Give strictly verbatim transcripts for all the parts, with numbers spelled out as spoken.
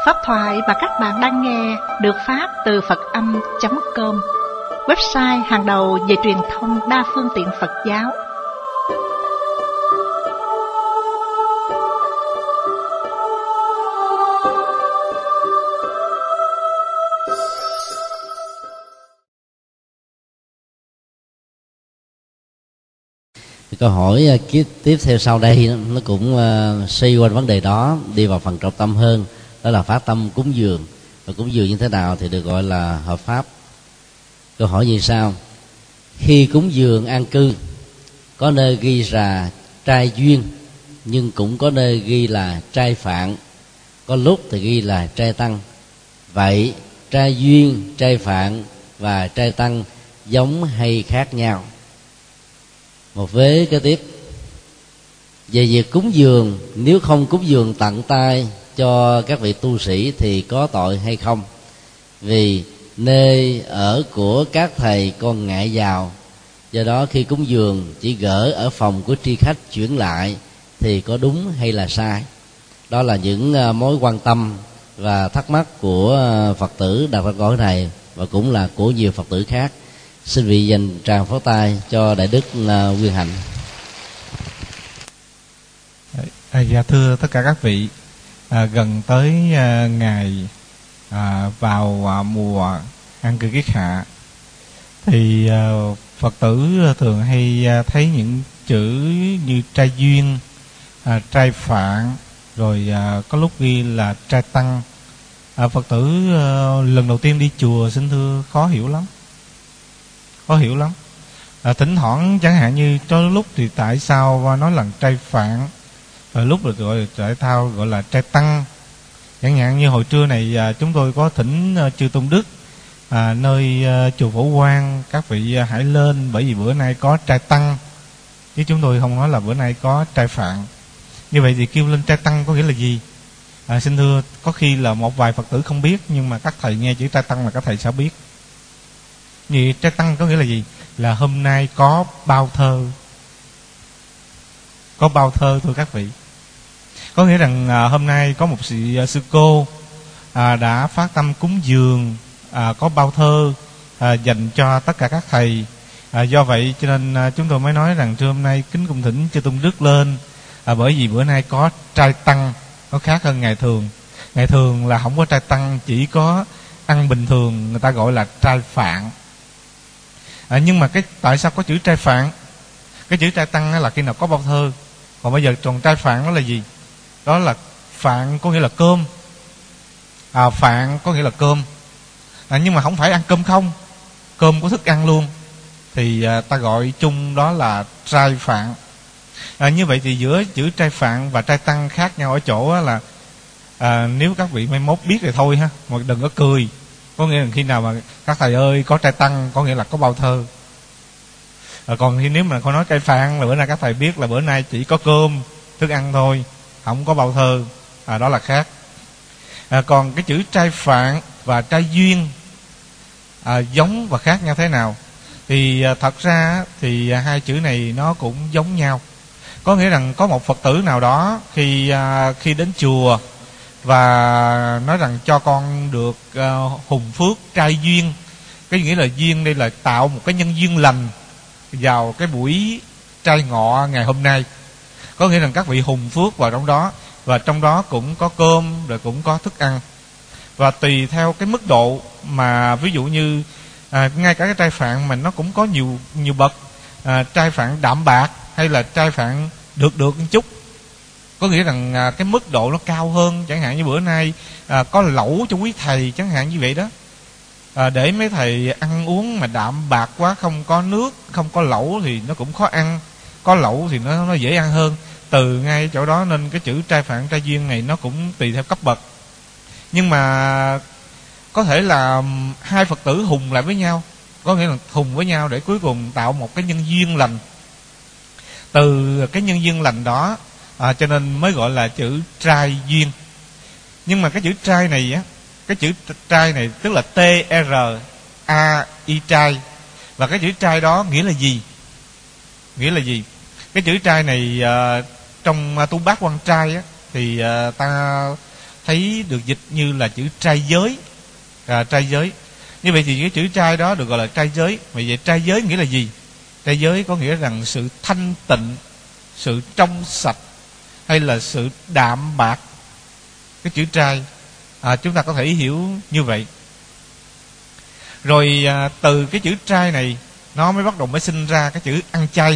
Pháp thoại mà các bạn đang nghe được phát từ Phật Âm chấm com, website hàng đầu về truyền thông đa phương tiện Phật giáo. Câu hỏi tiếp theo sau đây nó cũng xoay quanh vấn đề đó, đi vào phần trọng tâm hơn, đó là phát tâm cúng dường. Và cúng dường như thế nào thì được gọi là hợp pháp. Câu hỏi như sau: khi cúng dường an cư, có nơi ghi là trai duyên, nhưng cũng có nơi ghi là trai phạn, có lúc thì ghi là trai tăng. Vậy trai duyên, trai phạn và trai tăng giống hay khác nhau? Một vế kế tiếp về việc cúng dường, nếu không cúng dường tận tay cho các vị tu sĩ thì có tội hay không? Vì nơi ở của các thầy con ngại giàu, do đó khi cúng dường chỉ gỡ ở phòng của tri khách chuyển lại thì có đúng hay là sai? Đó là những mối quan tâm và thắc mắc của Phật tử đặt ra câu hỏi này, và cũng là của nhiều Phật tử khác. Xin vị dành tràng pháo tay cho Đại Đức Nguyên Hạnh. À, dạ thưa tất cả các vị, à, gần tới à, ngày à, vào à, mùa an cư kiết hạ thì à, Phật tử thường hay à, thấy những chữ như trai duyên, à, trai phạn, rồi à, có lúc ghi là trai tăng. à, Phật tử à, lần đầu tiên đi chùa xin thưa khó hiểu lắm, khó hiểu lắm. À, thỉnh thoảng chẳng hạn như cho lúc thì tại sao nói là trai phạn, rồi lúc được gọi là trai thao gọi là trai tăng. Chẳng hạn như hồi trưa này à, chúng tôi có thỉnh à, chư Tôn Đức à, nơi à, chùa Phổ Quang, các vị à, hãy lên, bởi vì bữa nay có trai tăng, chứ chúng tôi không nói là bữa nay có trai phạn. Như vậy thì kêu lên trai tăng có nghĩa là gì? À, xin thưa, có khi là một vài Phật tử không biết, nhưng mà các thầy nghe chữ trai tăng là các thầy sẽ biết. Vì trai tăng có nghĩa là gì? Là hôm nay có bao thơ, có bao thơ thưa các vị. Có nghĩa rằng à, hôm nay có một vị à, sư cô à, đã phát tâm cúng dường, à, có bao thơ à, dành cho tất cả các thầy. à, Do vậy cho nên à, chúng tôi mới nói rằng trưa hôm nay kính cung thỉnh chư Tôn Đức lên, à, bởi vì bữa nay có trai tăng, nó khác hơn ngày thường. Ngày thường là không có trai tăng, chỉ có ăn bình thường, người ta gọi là trai phạn. À, nhưng mà cái tại sao có chữ trai phạn? Cái chữ trai tăng là khi nào có bao thơ. Còn bây giờ còn trai phạn đó là gì? Đó là phạn có nghĩa là cơm, à, phạn có nghĩa là cơm, à, nhưng mà không phải ăn cơm không, cơm có thức ăn luôn, thì à, ta gọi chung đó là trai phạn. à, Như vậy thì giữa chữ trai phạn và trai tăng khác nhau ở chỗ là à, nếu các vị mai mốt biết thì thôi ha, mà đừng có cười. Có nghĩa là khi nào mà các thầy ơi có trai tăng có nghĩa là có bao thơ. à, Còn khi nếu mà không nói trai phạn là bữa nay các thầy biết là bữa nay chỉ có cơm thức ăn thôi, không có bao thơ, à, đó là khác. à, Còn cái chữ trai phạn và trai duyên à, giống và khác nhau thế nào? Thì à, thật ra thì à, hai chữ này nó cũng giống nhau. Có nghĩa rằng có một Phật tử nào đó khi à, khi đến chùa và nói rằng cho con được uh, hùng phước trai duyên. Cái nghĩa là duyên đây là tạo một cái nhân duyên lành vào cái buổi trai ngọ ngày hôm nay. Có nghĩa rằng các vị hùng phước vào trong đó, và trong đó cũng có cơm, rồi cũng có thức ăn. Và tùy theo cái mức độ mà ví dụ như à, ngay cả cái trai phạn mà nó cũng có nhiều nhiều bậc, à, trai phạn đạm bạc hay là trai phạn được được một chút. Có nghĩa rằng à, cái mức độ nó cao hơn. Chẳng hạn như bữa nay à, có lẩu cho quý thầy, chẳng hạn như vậy đó, à, để mấy thầy ăn uống mà đạm bạc quá, không có nước, không có lẩu thì nó cũng khó ăn, có lẩu thì nó nó dễ ăn hơn. Từ ngay chỗ đó nên cái chữ trai phạn trai duyên này nó cũng tùy theo cấp bậc. Nhưng mà có thể là hai Phật tử hùng lại với nhau, có nghĩa là hùng với nhau để cuối cùng tạo một cái nhân duyên lành. Từ cái nhân duyên lành đó à, cho nên mới gọi là chữ trai duyên. Nhưng mà cái chữ trai này á, cái chữ trai này tức là T R A I trai. Và cái chữ trai đó nghĩa là gì? Nghĩa là gì? Cái chữ trai này à, trong tu bát quan trai á, thì à, ta thấy được dịch như là chữ trai giới. À, trai giới. Như vậy thì cái chữ trai đó được gọi là trai giới. Vậy vậy trai giới nghĩa là gì? Trai giới có nghĩa rằng sự thanh tịnh, sự trong sạch, hay là sự đạm bạc. Cái chữ trai à, chúng ta có thể hiểu như vậy. Rồi à, từ cái chữ trai này nó mới bắt đầu mới sinh ra cái chữ ăn chay.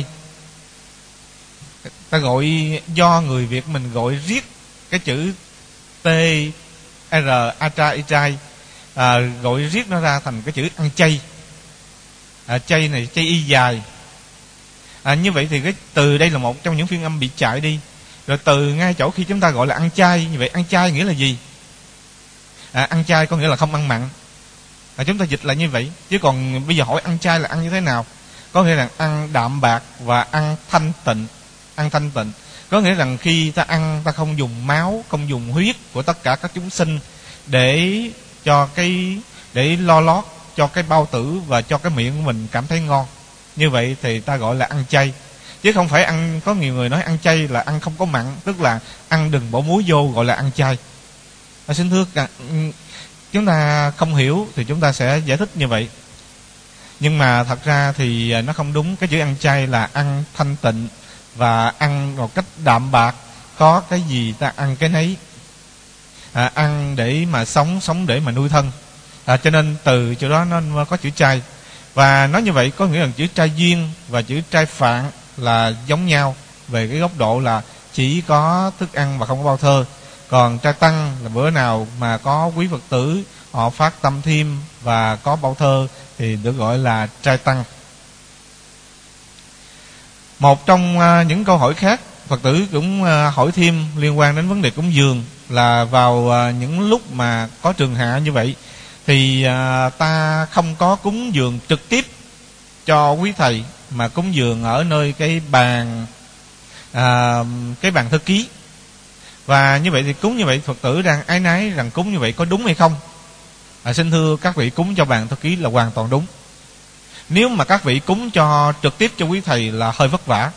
Ta gọi, do người Việt mình gọi riết cái chữ T R A trai trai à, gọi riết nó ra thành cái chữ ăn chay. À, chay này chay y dài. À, như vậy thì cái từ đây là một trong những phiên âm bị chạy đi. Rồi từ ngay chỗ khi chúng ta gọi là ăn chay, như vậy ăn chay nghĩa là gì? À, ăn chay có nghĩa là không ăn mặn. À, chúng ta dịch là như vậy. Chứ còn bây giờ hỏi ăn chay là ăn như thế nào? Có nghĩa là ăn đạm bạc và ăn thanh tịnh. Ăn thanh tịnh có nghĩa rằng khi ta ăn, ta không dùng máu, không dùng huyết của tất cả các chúng sinh để cho cái để lo lót cho cái bao tử và cho cái miệng của mình cảm thấy ngon. Như vậy thì ta gọi là ăn chay. Chứ không phải ăn, có nhiều người nói ăn chay là ăn không có mặn, tức là ăn đừng bỏ muối vô, gọi là ăn chay. À, xin thưa cả, chúng ta không hiểu thì chúng ta sẽ giải thích như vậy. Nhưng mà thật ra thì nó không đúng. Cái chữ ăn chay là ăn thanh tịnh và ăn một cách đạm bạc, có cái gì ta ăn cái nấy. À, ăn để mà sống, sống để mà nuôi thân. À, cho nên từ chỗ đó nó có chữ chay. Và nói như vậy có nghĩa là chữ trai duyên và chữ trai phạn là giống nhau về cái góc độ là chỉ có thức ăn và không có bao thơ. Còn trai tăng là bữa nào mà có quý Phật tử họ phát tâm thêm và có bao thơ thì được gọi là trai tăng. Một trong những câu hỏi khác Phật tử cũng hỏi thêm liên quan đến vấn đề cúng dường là vào những lúc mà có trường hạ như vậy thì ta không có cúng dường trực tiếp cho quý thầy, mà cúng dường ở nơi cái bàn à, cái bàn thư ký. Và như vậy thì cúng như vậy Phật tử đang ái nái rằng cúng như vậy có đúng hay không? À, xin thưa các vị, cúng cho bàn thư ký là hoàn toàn đúng. Nếu mà các vị cúng cho trực tiếp cho quý thầy là hơi vất vả.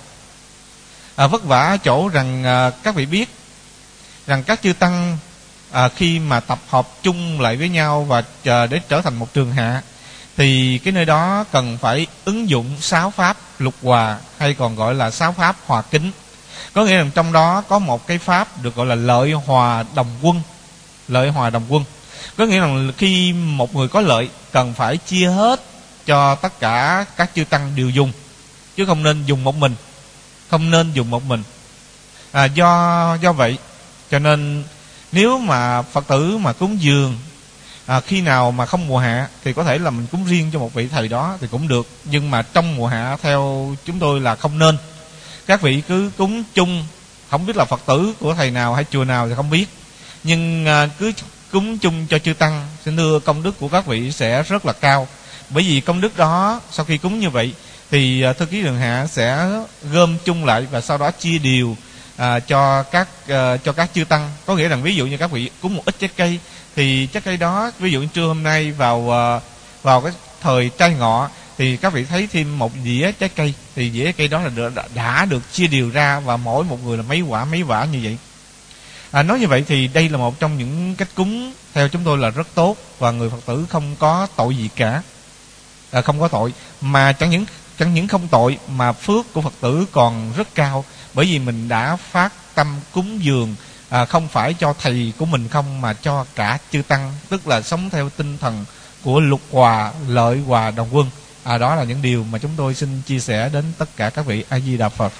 À, vất vả ở chỗ rằng à, các vị biết rằng các chư tăng à, khi mà tập hợp chung lại với nhau và chờ để trở thành một trường hạ thì cái nơi đó cần phải ứng dụng sáu pháp lục hòa, hay còn gọi là sáu pháp hòa kính. Có nghĩa là trong đó có một cái pháp được gọi là lợi hòa đồng quân. Lợi hòa đồng quân có nghĩa là khi một người có lợi cần phải chia hết cho tất cả các chư tăng đều dùng, chứ không nên dùng một mình. Không nên dùng một mình. À, do do vậy cho nên nếu mà Phật tử mà cúng dường à, khi nào mà không mùa hạ thì có thể là mình cúng riêng cho một vị thầy đó thì cũng được. Nhưng mà trong mùa hạ theo chúng tôi là không nên. Các vị cứ cúng chung, không biết là Phật tử của thầy nào hay chùa nào thì không biết, nhưng à, cứ cúng chung cho chư tăng, xin thưa công đức của các vị sẽ rất là cao. Bởi vì công đức đó sau khi cúng như vậy thì thư ký đường hạ sẽ gom chung lại và sau đó chia đều à, cho các à, cho các chư tăng. Có nghĩa rằng ví dụ như các vị cúng một ít trái cây thì trái cây đó, ví dụ như trưa hôm nay vào à, vào cái thời trai ngọ thì các vị thấy thêm một dĩa trái cây thì dĩa cây đó là đã, đã được chia đều ra và mỗi một người là mấy quả mấy quả như vậy. À, nói như vậy thì đây là một trong những cách cúng theo chúng tôi là rất tốt và người Phật tử không có tội gì cả. À, không có tội, mà chẳng những chẳng những không tội mà phước của Phật tử còn rất cao, bởi vì mình đã phát tâm cúng dường à, không phải cho thầy của mình không mà cho cả chư tăng, tức là sống theo tinh thần của lục hòa lợi hòa đồng quân. À, đó là những điều mà chúng tôi xin chia sẻ đến tất cả các vị. A Di Đà Phật.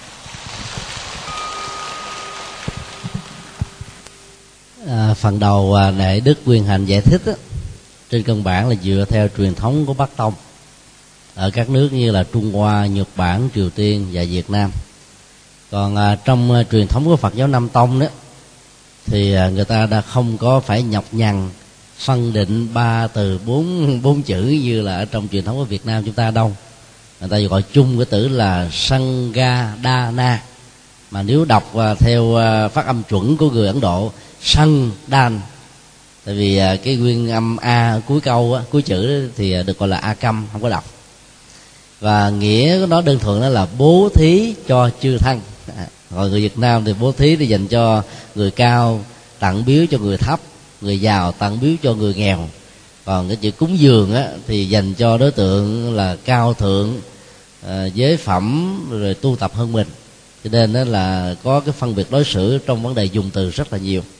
À, phần đầu à, Đại Đức Quyền Hành giải thích á, trên căn bản là dựa theo truyền thống của Bắc Tông ở các nước như là Trung Hoa, Nhật Bản, Triều Tiên và Việt Nam. Còn à, trong à, truyền thống của Phật giáo Nam Tông đó thì à, người ta đã không có phải nhọc nhằn phân định ba từ bốn bốn chữ như là ở trong truyền thống của Việt Nam chúng ta đâu. Người ta gọi chung cái từ là Sangadana, mà nếu đọc à, theo à, phát âm chuẩn của người Ấn Độ, Sandan, tại vì à, cái nguyên âm a ở cuối câu á, cuối chữ đó, thì được gọi là a câm, không có đọc. Và nghĩa của nó đơn thuần đó là bố thí cho chư thân. À, rồi người Việt Nam thì bố thí để dành cho người cao, tặng biếu cho người thấp, người giàu tặng biếu cho người nghèo. Còn cái chữ cúng dường á, thì dành cho đối tượng là cao thượng, à, giới phẩm, rồi tu tập hơn mình. Cho nên đó là có cái phân biệt đối xử trong vấn đề dùng từ rất là nhiều.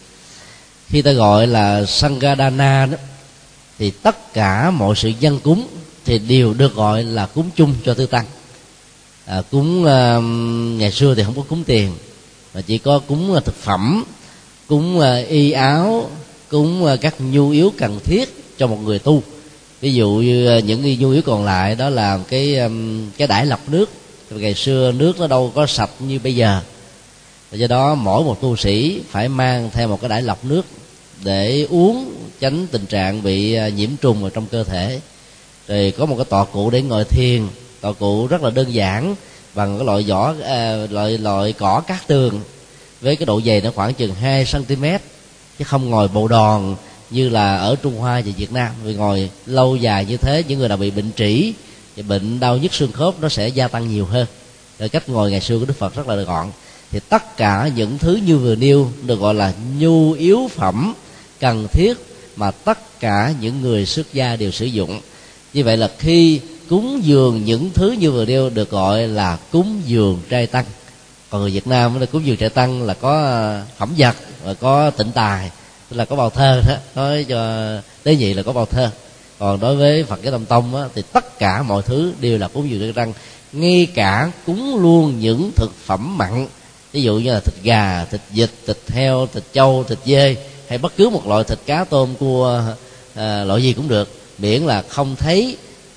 Khi ta gọi là Sanghadana đó, thì tất cả mọi sự dâng cúng thì đều được gọi là cúng chung cho tư tăng. À, cúng uh, ngày xưa thì không có cúng tiền, mà chỉ có cúng uh, thực phẩm, cúng uh, y áo, cúng uh, các nhu yếu cần thiết cho một người tu. Ví dụ như uh, những nhu yếu còn lại đó là cái um, cái đãi lọc nước. Ngày xưa nước nó đâu có sạch như bây giờ, do đó mỗi một tu sĩ phải mang theo một cái đãi lọc nước để uống, tránh tình trạng bị uh, nhiễm trùng ở trong cơ thể. Rồi có một cái tọa cụ để ngồi thiền. Tọa cụ rất là đơn giản, bằng cái loại vỏ à, loại loại cỏ cát tường, với cái độ dày nó khoảng chừng hai xăng-ti-mét, chứ không ngồi bộ đòn như là ở Trung Hoa và Việt Nam. Vì ngồi lâu dài như thế, những người nào bị bệnh trĩ và bệnh đau nhức xương khớp nó sẽ gia tăng nhiều hơn. Rồi cách ngồi ngày xưa của Đức Phật rất là gọn. Thì tất cả những thứ như vừa nêu được gọi là nhu yếu phẩm cần thiết mà tất cả những người xuất gia đều sử dụng. Như vậy là khi cúng dường những thứ như vừa nêu được gọi là cúng dường trai tăng. Còn người Việt Nam là cúng dường trai tăng là có phẩm vật và có tịnh tài, tức là có bào thơ đó. Nói cho tế nhị là có bào thơ. Còn đối với Phật giáo Nam Tông á, thì tất cả mọi thứ đều là cúng dường trai tăng, ngay cả cúng luôn những thực phẩm mặn, ví dụ như là thịt gà, thịt vịt, thịt heo, thịt trâu, thịt dê, hay bất cứ một loại thịt cá tôm cua à, loại gì cũng được, miễn là không thấy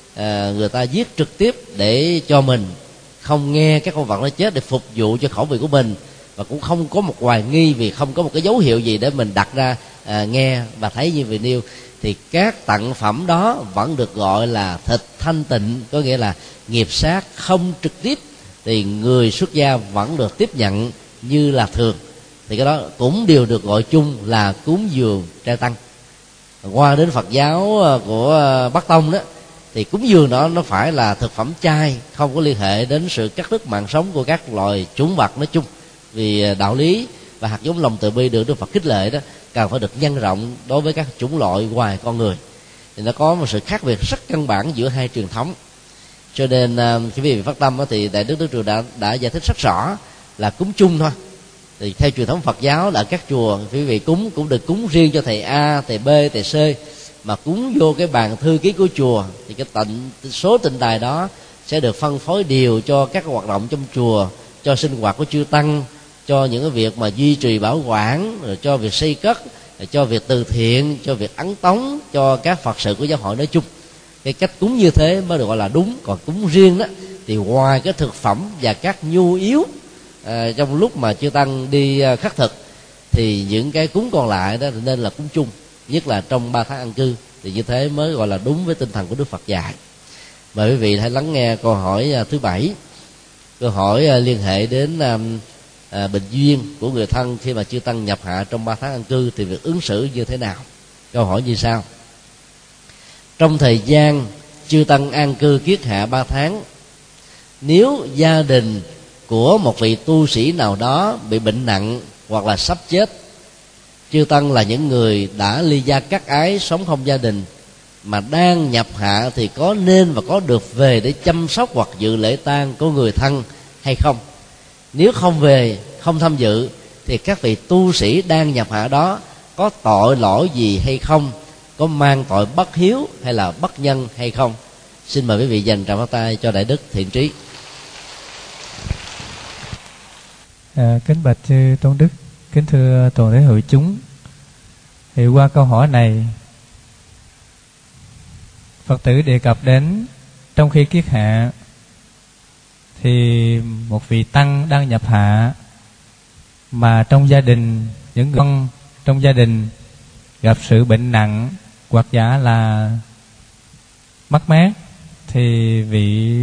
à, người ta giết trực tiếp để cho mình, không nghe các con vật nó chết để phục vụ cho khẩu vị của mình, và cũng không có một hoài nghi vì không có một cái dấu hiệu gì để mình đặt ra à, nghe và thấy như vừa nêu, thì các tặng phẩm đó vẫn được gọi là thịt thanh tịnh, có nghĩa là nghiệp sát không trực tiếp, thì người xuất gia vẫn được tiếp nhận như là thường. Thì cái đó cũng đều được gọi chung là cúng dường trai tăng. Qua đến Phật giáo của Bắc Tông đó, thì cúng dường đó nó phải là thực phẩm chay, không có liên hệ đến sự cắt đứt mạng sống của các loài chủng vật nói chung. Vì đạo lý và hạt giống lòng từ bi được Đức Phật khích lệ đó cần phải được nhân rộng đối với các chủng loại ngoài con người. Thì nó có một sự khác biệt rất căn bản giữa hai truyền thống. Cho nên khi quý vị phát tâm đó, thì Đại Đức Đức Trường đã, đã giải thích rất rõ là cúng chung thôi. Thì theo truyền thống Phật giáo là các chùa quý vị cúng cũng được cúng riêng cho thầy A, thầy B, thầy C, mà cúng vô cái bàn thư ký của chùa thì cái tịnh số tịnh tài đó sẽ được phân phối đều cho các hoạt động trong chùa, cho sinh hoạt của chư tăng, cho những cái việc mà duy trì bảo quản, rồi cho việc xây cất, rồi cho việc từ thiện, cho việc ấn tống, cho các Phật sự của giáo hội nói chung. Cái cách cúng như thế mới được gọi là đúng. Còn cúng riêng đó thì ngoài cái thực phẩm và các nhu yếu à, trong lúc mà chư tăng đi khất thực, thì những cái cúng còn lại đó nên là cúng chung, nhất là trong ba tháng an cư, thì như thế mới gọi là đúng với tinh thần của Đức Phật dạy. Mời quý vị hãy lắng nghe câu hỏi thứ bảy. Câu hỏi liên hệ đến à, bệnh duyên của người thân khi mà chư tăng nhập hạ trong ba tháng an cư thì việc ứng xử như thế nào? Câu hỏi như sau: trong thời gian chư tăng an cư kiết hạ ba tháng, nếu gia đình của một vị tu sĩ nào đó bị bệnh nặng hoặc là sắp chết, chư tăng là những người đã ly gia cắt ái, sống không gia đình, mà đang nhập hạ thì có nên và có được về để chăm sóc hoặc dự lễ tang của người thân hay không? Nếu không về, không tham dự, thì các vị tu sĩ đang nhập hạ đó có tội lỗi gì hay không? Có mang tội bất hiếu hay là bất nhân hay không? Xin mời quý vị dành tràng pháo tay cho Đại Đức Thiện Trí. À, kính bạch chư tôn đức, kính thưa toàn thể hội chúng. Thì qua câu hỏi này, Phật tử đề cập đến trong khi kiết hạ thì một vị tăng đang nhập hạ, mà trong gia đình, những người trong gia đình gặp sự bệnh nặng hoặc giả là mất mát, thì vị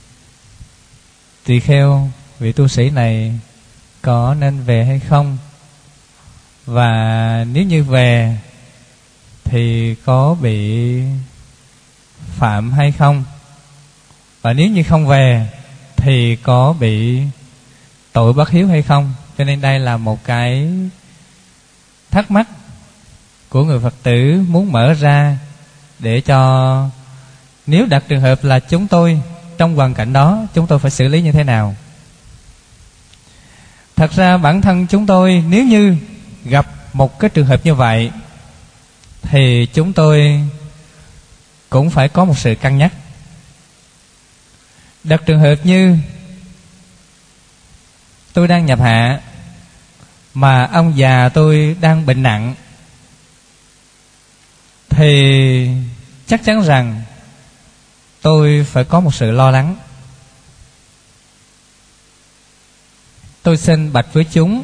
tỳ kheo, vị tu sĩ này có nên về hay không? Và nếu như về thì có bị phạm hay không? Và nếu như không về thì có bị tội bất hiếu hay không? Cho nên đây là một cái thắc mắc của người Phật tử muốn mở ra, để cho nếu đặt trường hợp là chúng tôi trong hoàn cảnh đó, chúng tôi phải xử lý như thế nào. Thật ra bản thân chúng tôi nếu như gặp một cái trường hợp như vậy thì chúng tôi cũng phải có một sự cân nhắc. Đặt trường hợp như tôi đang nhập hạ mà ông già tôi đang bệnh nặng, thì chắc chắn rằng tôi phải có một sự lo lắng. Tôi xin bạch với chúng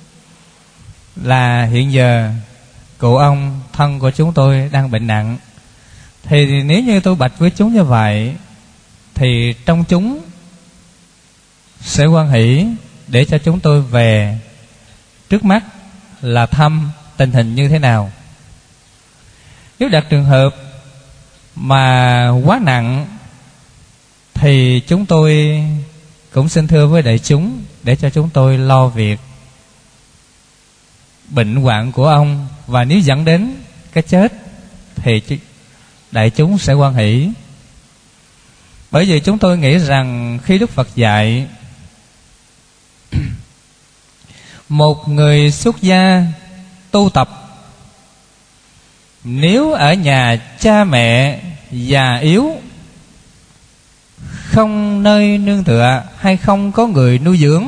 là hiện giờ cụ ông thân của chúng tôi đang bệnh nặng. Thì nếu như tôi bạch với chúng như vậy, thì trong chúng sẽ hoan hỷ để cho chúng tôi về trước mắt là thăm tình hình như thế nào. Nếu đặt trường hợp mà quá nặng thì chúng tôi cũng xin thưa với đại chúng để cho chúng tôi lo việc bệnh hoạn của ông, và nếu dẫn đến cái chết thì đại chúng sẽ hoan hỷ. Bởi vì chúng tôi nghĩ rằng khi Đức Phật dạy một người xuất gia tu tập, nếu ở nhà cha mẹ già yếu, không nơi nương tựa hay không có người nuôi dưỡng,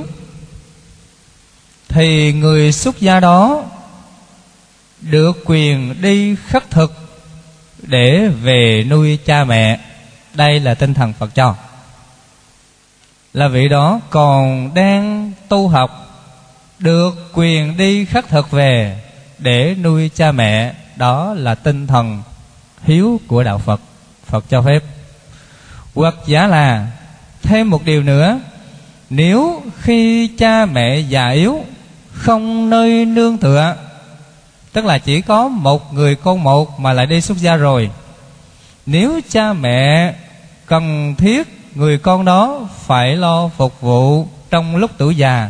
thì người xuất gia đó được quyền đi khất thực để về nuôi cha mẹ. Đây là tinh thần Phật cho. Là vị đó còn đang tu học, được quyền đi khất thực về để nuôi cha mẹ. Đó là tinh thần hiếu của đạo Phật, Phật cho phép. Hoặc giả là thêm một điều nữa, nếu khi cha mẹ già yếu, không nơi nương tựa, tức là chỉ có một người con một mà lại đi xuất gia rồi, nếu cha mẹ cần thiết người con đó phải lo phục vụ trong lúc tuổi già,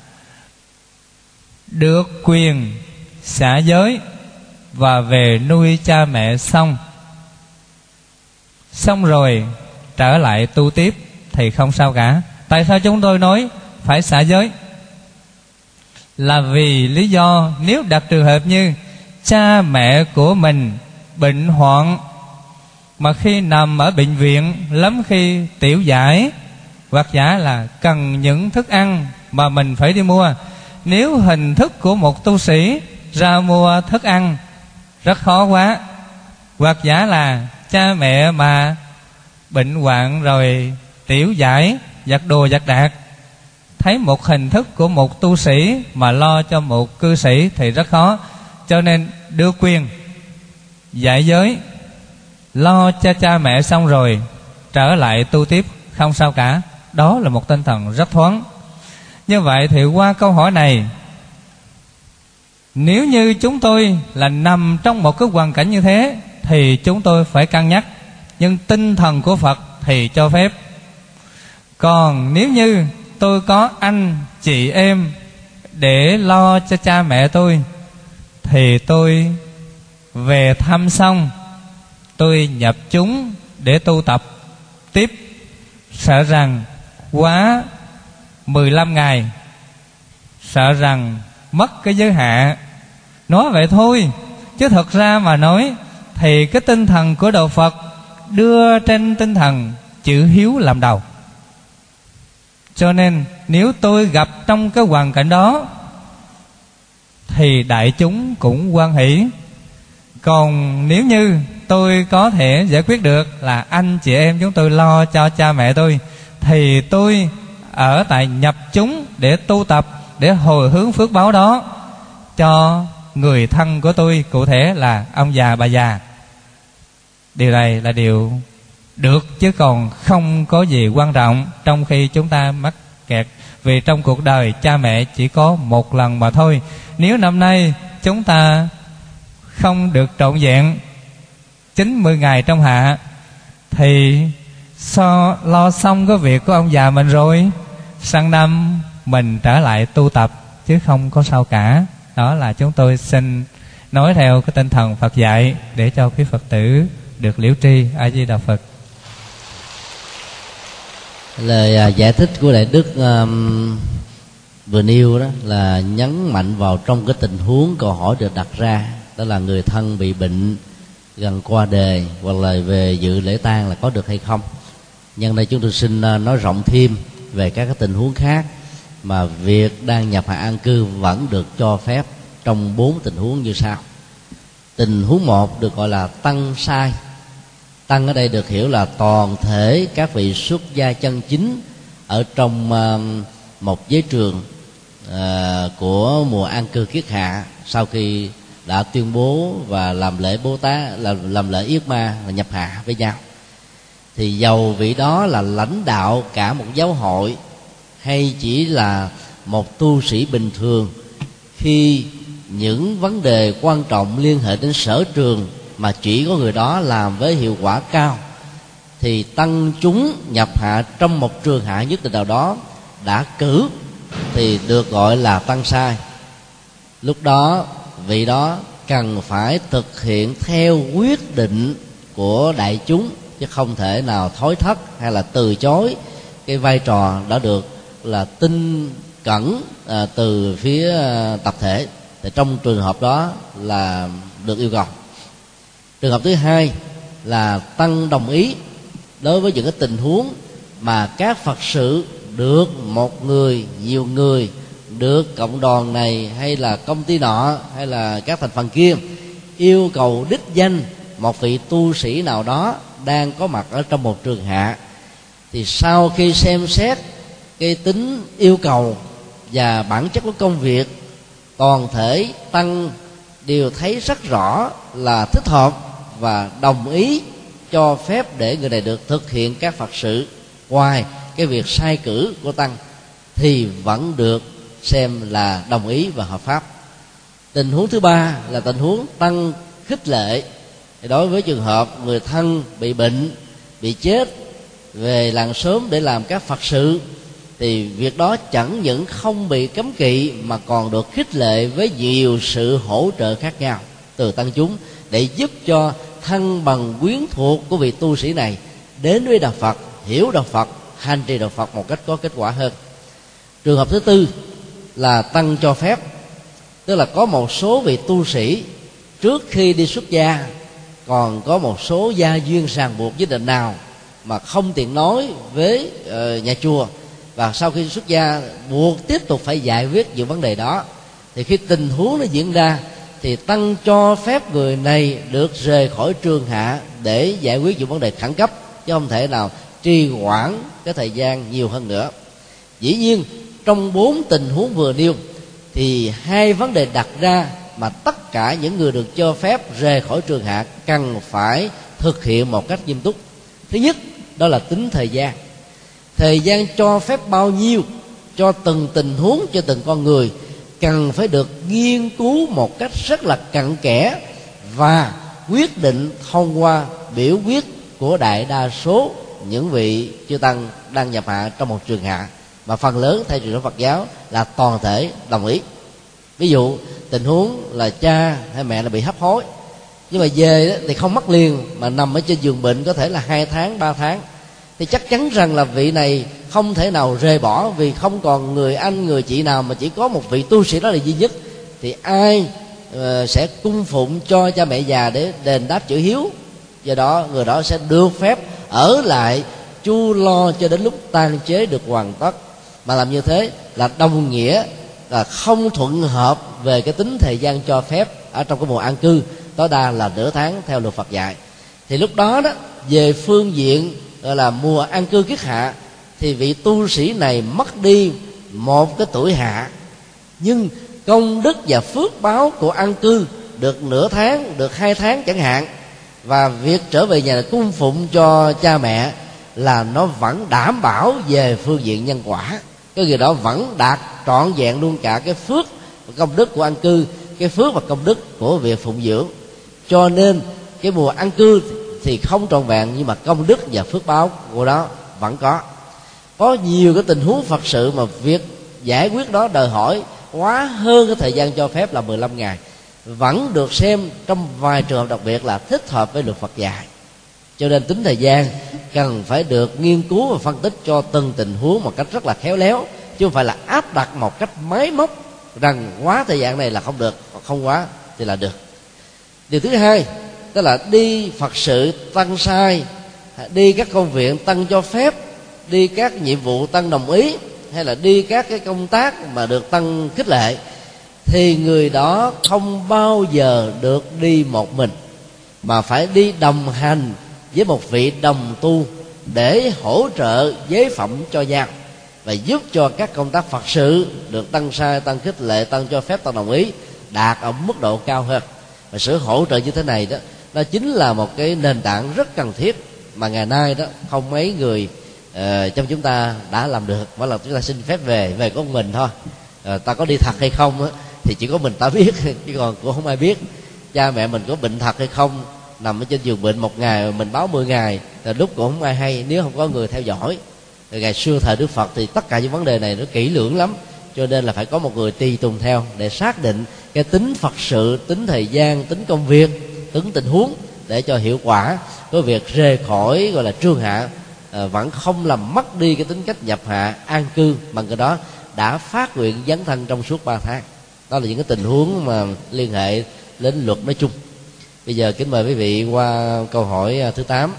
được quyền xả giới và về nuôi cha mẹ xong Xong rồi trở lại tu tiếp thì không sao cả. Tại sao chúng tôi nói phải xả giới? Là vì lý do nếu đặt trường hợp như cha mẹ của mình bệnh hoạn, mà khi nằm ở bệnh viện lắm khi tiểu giải, hoặc giả là cần những thức ăn mà mình phải đi mua. Nếu hình thức của một tu sĩ ra mua thức ăn rất khó quá. Hoặc giả là cha mẹ mà bệnh hoạn rồi tiểu giải, giặt đồ giặt đạc, thấy một hình thức của một tu sĩ mà lo cho một cư sĩ thì rất khó. Cho nên đưa quyền giải giới, lo cho cha mẹ xong rồi trở lại tu tiếp không sao cả. Đó là một tinh thần rất thoáng. Như vậy thì qua câu hỏi này, nếu như chúng tôi là nằm trong một cái hoàn cảnh như thế thì chúng tôi phải cân nhắc. Nhưng tinh thần của Phật thì cho phép. Còn nếu như tôi có anh chị em để lo cho cha mẹ tôi, thì tôi về thăm xong tôi nhập chúng để tu tập tiếp. Sợ rằng quá mười lăm ngày, sợ rằng mất cái giới hạn. Nói vậy thôi, chứ thật ra mà nói thì cái tinh thần của đạo Phật đưa trên tinh thần chữ hiếu làm đầu. Cho nên nếu tôi gặp trong cái hoàn cảnh đó thì đại chúng cũng hoan hỷ. Còn nếu như tôi có thể giải quyết được là anh chị em chúng tôi lo cho cha mẹ tôi, thì tôi ở tại nhập chúng để tu tập, để hồi hướng phước báo đó cho người thân của tôi, cụ thể là ông già bà già. Điều này là điều được, chứ còn không có gì quan trọng trong khi chúng ta mắc kẹt. Vì trong cuộc đời cha mẹ chỉ có một lần mà thôi. Nếu năm nay chúng ta không được trọn vẹn chín mươi ngày trong hạ, thì so, lo xong cái việc của ông già mình rồi, sang năm mình trở lại tu tập chứ không có sao cả. Đó là chúng tôi xin nói theo cái tinh thần Phật dạy để cho quý Phật tử được liễu tri. A Di Đà Phật. Lời giải thích của Đại Đức um, vừa nêu đó là nhấn mạnh vào trong cái tình huống câu hỏi được đặt ra, đó là người thân bị bệnh gần qua đời hoặc là về dự lễ tang là có được hay không. Nhân đây chúng tôi xin nói rộng thêm về các cái tình huống khác mà việc đang nhập hạ an cư vẫn được cho phép trong bốn tình huống như sau. Tình huống một được gọi là tăng sai. Tăng ở đây được hiểu là toàn thể các vị xuất gia chân chính ở trong uh, một giới trường uh, của mùa an cư kiết hạ, sau khi đã tuyên bố và làm lễ Bố Tát, làm, làm lễ yết ma và nhập hạ với nhau, thì dầu vị đó là lãnh đạo cả một giáo hội hay chỉ là một tu sĩ bình thường, khi những vấn đề quan trọng liên hệ đến sở trường mà chỉ có người đó làm với hiệu quả cao, thì tăng chúng nhập hạ trong một trường hạ nhất định nào đó đã cử thì được gọi là tăng sai. Lúc đó vị đó cần phải thực hiện theo quyết định của đại chúng, chứ không thể nào thối thất hay là từ chối cái vai trò đã được là tinh cẩn à, từ phía à, tập thể. Thì trong trường hợp đó là được yêu cầu. Trường hợp thứ hai là tăng đồng ý đối với những cái tình huống mà các Phật sự được một người, nhiều người, được cộng đoàn này hay là công ty nọ hay là các thành phần kia yêu cầu đích danh một vị tu sĩ nào đó đang có mặt ở trong một trường hạ, thì sau khi xem xét cái tính yêu cầu và bản chất của công việc, toàn thể tăng đều thấy rất rõ là thích hợp và đồng ý cho phép để người này được thực hiện các Phật sự ngoài cái việc sai cử của tăng, thì vẫn được xem là đồng ý và hợp pháp. Tình huống thứ ba là tình huống tăng khích lệ. Thì đối với trường hợp người thân bị bệnh, bị chết, về làng sớm để làm các Phật sự, thì việc đó chẳng những không bị cấm kỵ mà còn được khích lệ với nhiều sự hỗ trợ khác nhau từ tăng chúng, để giúp cho thân bằng quyến thuộc của vị tu sĩ này đến với đạo Phật, hiểu đạo Phật, hành trì đạo Phật một cách có kết quả hơn. Trường hợp thứ tư là tăng cho phép, tức là có một số vị tu sĩ trước khi đi xuất gia còn có một số gia duyên ràng buộc nhất định nào mà không tiện nói với uh, nhà chùa, và sau khi xuất gia buộc tiếp tục phải giải quyết những vấn đề đó, thì khi tình huống nó diễn ra thì tăng cho phép người này được rời khỏi trường hạ để giải quyết những vấn đề khẩn cấp, chứ không thể nào trì hoãn cái thời gian nhiều hơn nữa. Dĩ nhiên trong bốn tình huống vừa nêu thì hai vấn đề đặt ra mà tất cả những người được cho phép rời khỏi trường hạ cần phải thực hiện một cách nghiêm túc. Thứ nhất, đó là tính thời gian. Thời gian cho phép bao nhiêu cho từng tình huống, cho từng con người cần phải được nghiên cứu một cách rất là cặn kẽ và quyết định thông qua biểu quyết của đại đa số những vị chư tăng đang nhập hạ trong một trường hạ, mà phần lớn theo truyền thống Phật giáo là toàn thể đồng ý. Ví dụ tình huống là cha hay mẹ là bị hấp hối, nhưng mà về thì không mất liền mà nằm ở trên giường bệnh có thể là hai tháng ba tháng, thì chắc chắn rằng là vị này không thể nào rời bỏ, vì không còn người anh người chị nào mà chỉ có một vị tu sĩ đó là duy nhất, thì ai uh, sẽ cung phụng cho cha mẹ già để đền đáp chữ hiếu. Do đó người đó sẽ được phép ở lại chu lo cho đến lúc tang chế được hoàn tất. Mà làm như thế là đồng nghĩa là không thuận hợp về cái tính thời gian cho phép ở trong cái mùa an cư, tối đa là nửa tháng theo luật Phật dạy. Thì lúc đó đó, về phương diện gọi là mùa an cư kiết hạ, thì vị tu sĩ này mất đi một cái tuổi hạ, nhưng công đức và phước báo của an cư được nửa tháng, được hai tháng chẳng hạn, và việc trở về nhà cung phụng cho cha mẹ là nó vẫn đảm bảo về phương diện nhân quả. Cái người đó vẫn đạt trọn vẹn luôn cả cái phước và công đức của an cư, cái phước và công đức của việc phụng dưỡng. Cho nên cái mùa an cư thì không trọn vẹn, nhưng mà công đức và phước báo của đó vẫn có. Có nhiều cái tình huống Phật sự mà việc giải quyết đó đòi hỏi quá hơn cái thời gian cho phép là mười lăm ngày, vẫn được xem trong vài trường hợp đặc biệt là thích hợp với luật Phật dạy. Cho nên tính thời gian cần phải được nghiên cứu và phân tích cho từng tình huống một cách rất là khéo léo, chứ không phải là áp đặt một cách máy móc rằng quá thời gian này là không được, không quá thì là được. Điều thứ hai, tức là đi Phật sự tăng sai, đi các công viện tăng cho phép, đi các nhiệm vụ tăng đồng ý, hay là đi các cái công tác mà được tăng khích lệ, thì người đó không bao giờ được đi một mình, mà phải đi đồng hành với một vị đồng tu để hỗ trợ giới phẩm cho nhau và giúp cho các công tác Phật sự được tăng sai, tăng khích lệ, tăng cho phép, tăng đồng ý đạt ở mức độ cao hơn. Và sự hỗ trợ như thế này đó, nó chính là một cái nền tảng rất cần thiết mà ngày nay đó không mấy người uh, trong chúng ta đã làm được. Mỗi lần chúng ta xin phép về về có mình thôi, uh, ta có đi thật hay không á, thì chỉ có mình ta biết, chứ còn cũng không ai biết. Cha mẹ mình có bệnh thật hay không, nằm ở trên giường bệnh một ngày mình báo mười ngày, là lúc cũng không ai hay nếu không có người theo dõi. Rồi ngày xưa thời Đức Phật thì tất cả những vấn đề này nó kỹ lưỡng lắm, cho nên là phải có một người tùy tùng theo để xác định cái tính Phật sự, tính thời gian, tính công việc, tính tình huống, để cho hiệu quả của việc rời khỏi gọi là trường hạ à, vẫn không làm mất đi cái tính cách nhập hạ an cư, bằng cái đó đã phát nguyện dấn thân trong suốt ba tháng. Đó là những cái tình huống mà liên hệ đến luật nói chung. Bây giờ kính mời quý vị qua câu hỏi thứ tám.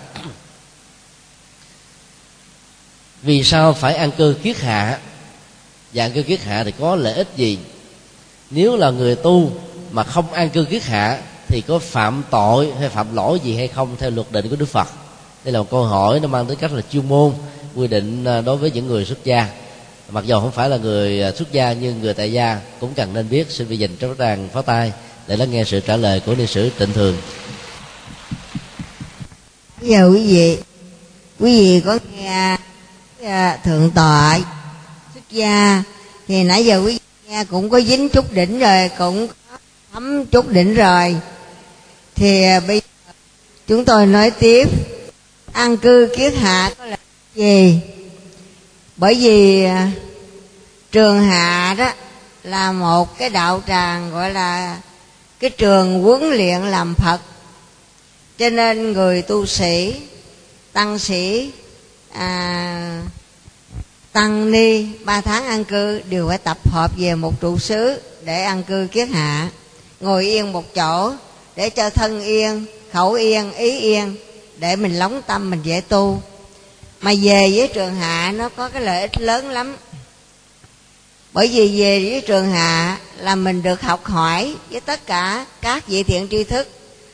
Vì sao phải an cư kiết hạ? Và an cư kiết hạ thì có lợi ích gì? Nếu là người tu mà không an cư kiết hạ thì có phạm tội hay phạm lỗi gì hay không theo luật định của Đức Phật? Đây là một câu hỏi nó mang tính cách là chuyên môn, quy định đối với những người xuất gia. Mặc dù không phải là người xuất gia nhưng người tại gia cũng cần nên biết. Xin vi dành cho tràng pháo tay để lắng nghe sự trả lời của ni sử Trịnh Thường. Bây giờ quý vị, quý vị có nghe thượng tọa xuất gia thì nãy giờ quý vị nghe cũng có dính chút đỉnh rồi, cũng có thấm chút đỉnh rồi, thì bây giờ chúng tôi nói tiếp an cư kiết hạ có là gì. Bởi vì trường hạ đó là một cái đạo tràng, gọi là cái trường huấn luyện làm Phật, cho nên người tu sĩ, tăng sĩ, à, tăng ni ba tháng an cư đều phải tập hợp về một trụ xứ để an cư kiết hạ, ngồi yên một chỗ để cho thân yên, khẩu yên, ý yên, để mình lóng tâm, mình dễ tu. Mà về với trường hạ nó có cái lợi ích lớn lắm. Bởi vì về với trường hạ là mình được học hỏi với tất cả các vị thiện tri thức.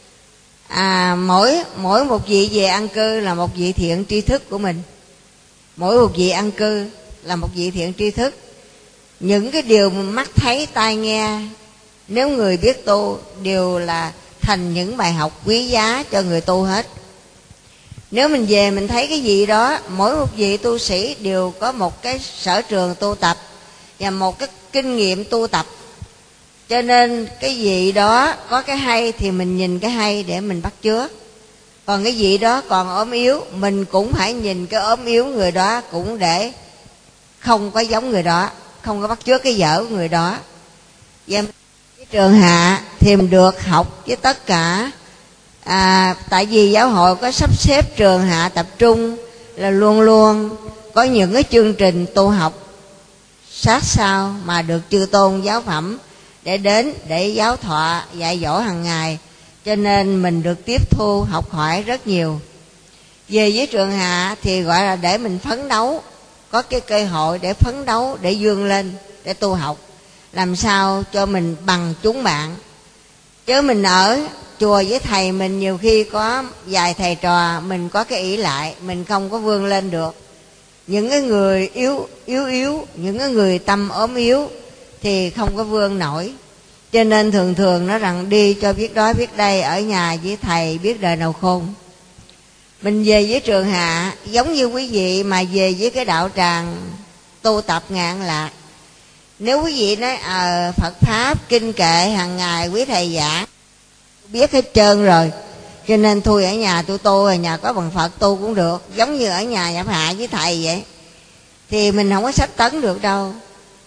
À, mỗi mỗi một vị về an cư là một vị thiện tri thức của mình. Mỗi một vị an cư là một vị thiện tri thức. Những cái điều mắt thấy tai nghe, nếu người biết tu, đều là thành những bài học quý giá cho người tu hết. Nếu mình về mình thấy cái gì đó, mỗi một vị tu sĩ đều có một cái sở trường tu tập và một cái kinh nghiệm tu tập. Cho nên cái gì đó có cái hay thì mình nhìn cái hay để mình bắt chước. Còn cái gì đó còn ốm yếu, mình cũng phải nhìn cái ốm yếu người đó, cũng để không có giống người đó, không có bắt chước cái dở của người đó. Và cái trường hạ thì mình được học với tất cả. À, tại vì giáo hội có sắp xếp trường hạ tập trung là luôn luôn có những cái chương trình tu học sát sao mà được chư tôn giáo phẩm để đến để giáo thọ dạy dỗ hàng ngày, cho nên mình được tiếp thu học hỏi rất nhiều. Về với trường hạ thì gọi là để mình phấn đấu, có cái cơ hội để phấn đấu, để vươn lên, để tu học làm sao cho mình bằng chúng bạn. Chứ mình ở chùa với thầy mình nhiều khi có vài thầy trò, mình có cái ỷ lại, mình không có vươn lên được. Những cái người yếu yếu yếu, những cái người tâm ốm yếu thì không có vươn nổi. Cho nên thường thường nói rằng đi cho biết đó biết đây, ở nhà với thầy biết đời nào khôn. Mình về với trường hạ giống như quý vị mà về với cái đạo tràng tu tập Ngạn Lạc. Nếu quý vị nói à, Phật Pháp, Kinh Kệ hàng ngày quý thầy giảng biết hết trơn rồi, cho nên thôi ở nhà tôi tu, ở nhà có bằng Phật tu cũng được. Giống như ở nhà nhập hạ với thầy vậy, thì mình không có sách tấn được đâu.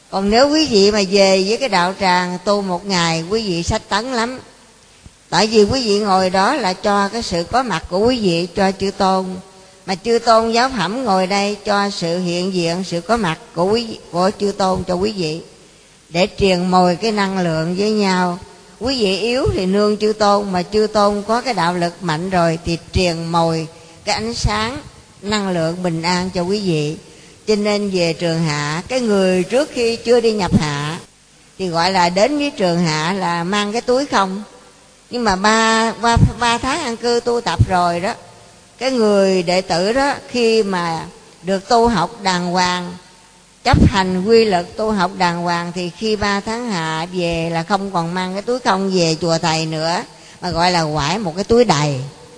Còn nếu quý vị mà về với cái đạo tràng tu một ngày, quý vị sách tấn lắm. Tại vì quý vị ngồi đó là cho cái sự có mặt của quý vị cho chư tôn, mà chư tôn giáo phẩm ngồi đây cho sự hiện diện, sự có mặt của quý của chư tôn cho quý vị, để truyền mồi cái năng lượng với nhau. Quý vị yếu thì nương chư tôn, mà chư tôn có cái đạo lực mạnh rồi thì truyền mồi cái ánh sáng năng lượng bình an cho quý vị. Cho nên về Trường Hạ, cái người trước khi chưa đi nhập hạ thì gọi là đến với Trường Hạ là mang cái túi không. Nhưng mà ba, ba, ba tháng an cư tu tập rồi đó, cái người đệ tử đó khi mà được tu học đàng hoàng, chấp hành quy luật tu học đàng hoàng, thì khi ba tháng hạ về là không còn mang cái túi không về chùa thầy nữa, mà gọi là quải một cái túi đầy.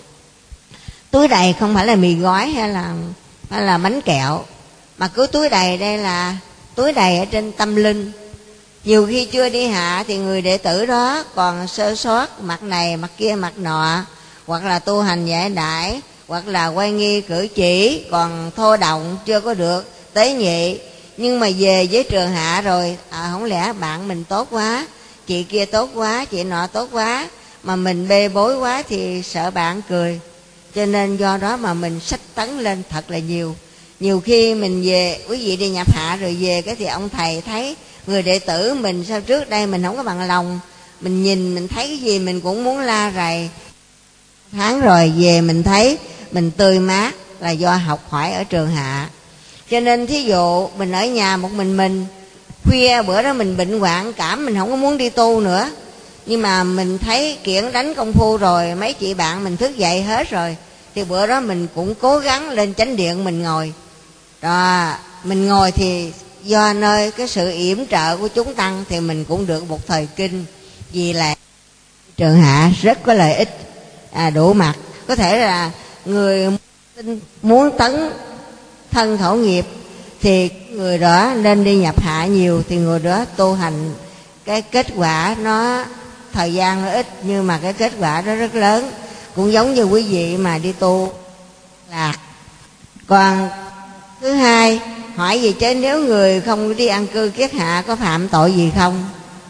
Túi đầy không phải là mì gói hay là hay là bánh kẹo, mà cứ túi đầy đây là túi đầy ở trên tâm linh. Nhiều khi chưa đi hạ thì người đệ tử đó còn sơ sót mặt này mặt kia mặt nọ, hoặc là tu hành giải đãi, hoặc là quay nghi cử chỉ còn thô động, chưa có được tế nhị. Nhưng mà về với Trường Hạ rồi, à, không lẽ bạn mình tốt quá, chị kia tốt quá, chị nọ tốt quá, mà mình bê bối quá thì sợ bạn cười. Cho nên do đó mà mình sách tấn lên thật là nhiều. Nhiều khi mình về, quý vị đi nhập hạ rồi về cái thì ông thầy thấy người đệ tử mình sao trước đây mình không có bằng lòng, mình nhìn mình thấy cái gì mình cũng muốn la rầy. Tháng rồi về mình thấy mình tươi mát là do học hỏi ở Trường Hạ. Cho nên thí dụ mình ở nhà một mình mình, khuya bữa đó mình bệnh hoạn cảm, mình không có muốn đi tu nữa, nhưng mà mình thấy kiện đánh công phu rồi, mấy chị bạn mình thức dậy hết rồi, thì bữa đó mình cũng cố gắng lên chánh điện mình ngồi. Rồi mình ngồi thì do nơi cái sự yểm trợ của chúng tăng thì mình cũng được một thời kinh. Vì là Trường Hạ rất có lợi ích, à, đủ mặt. Có thể là người muốn tấn thân khẩu nghiệp thì người đó nên đi nhập hạ nhiều, thì người đó tu hành cái kết quả nó thời gian nó ít, nhưng mà cái kết quả đó rất lớn. Cũng giống như quý vị mà đi tu lạc. Còn thứ hai, hỏi gì chứ nếu người không đi an cư kiết hạ có phạm tội gì không?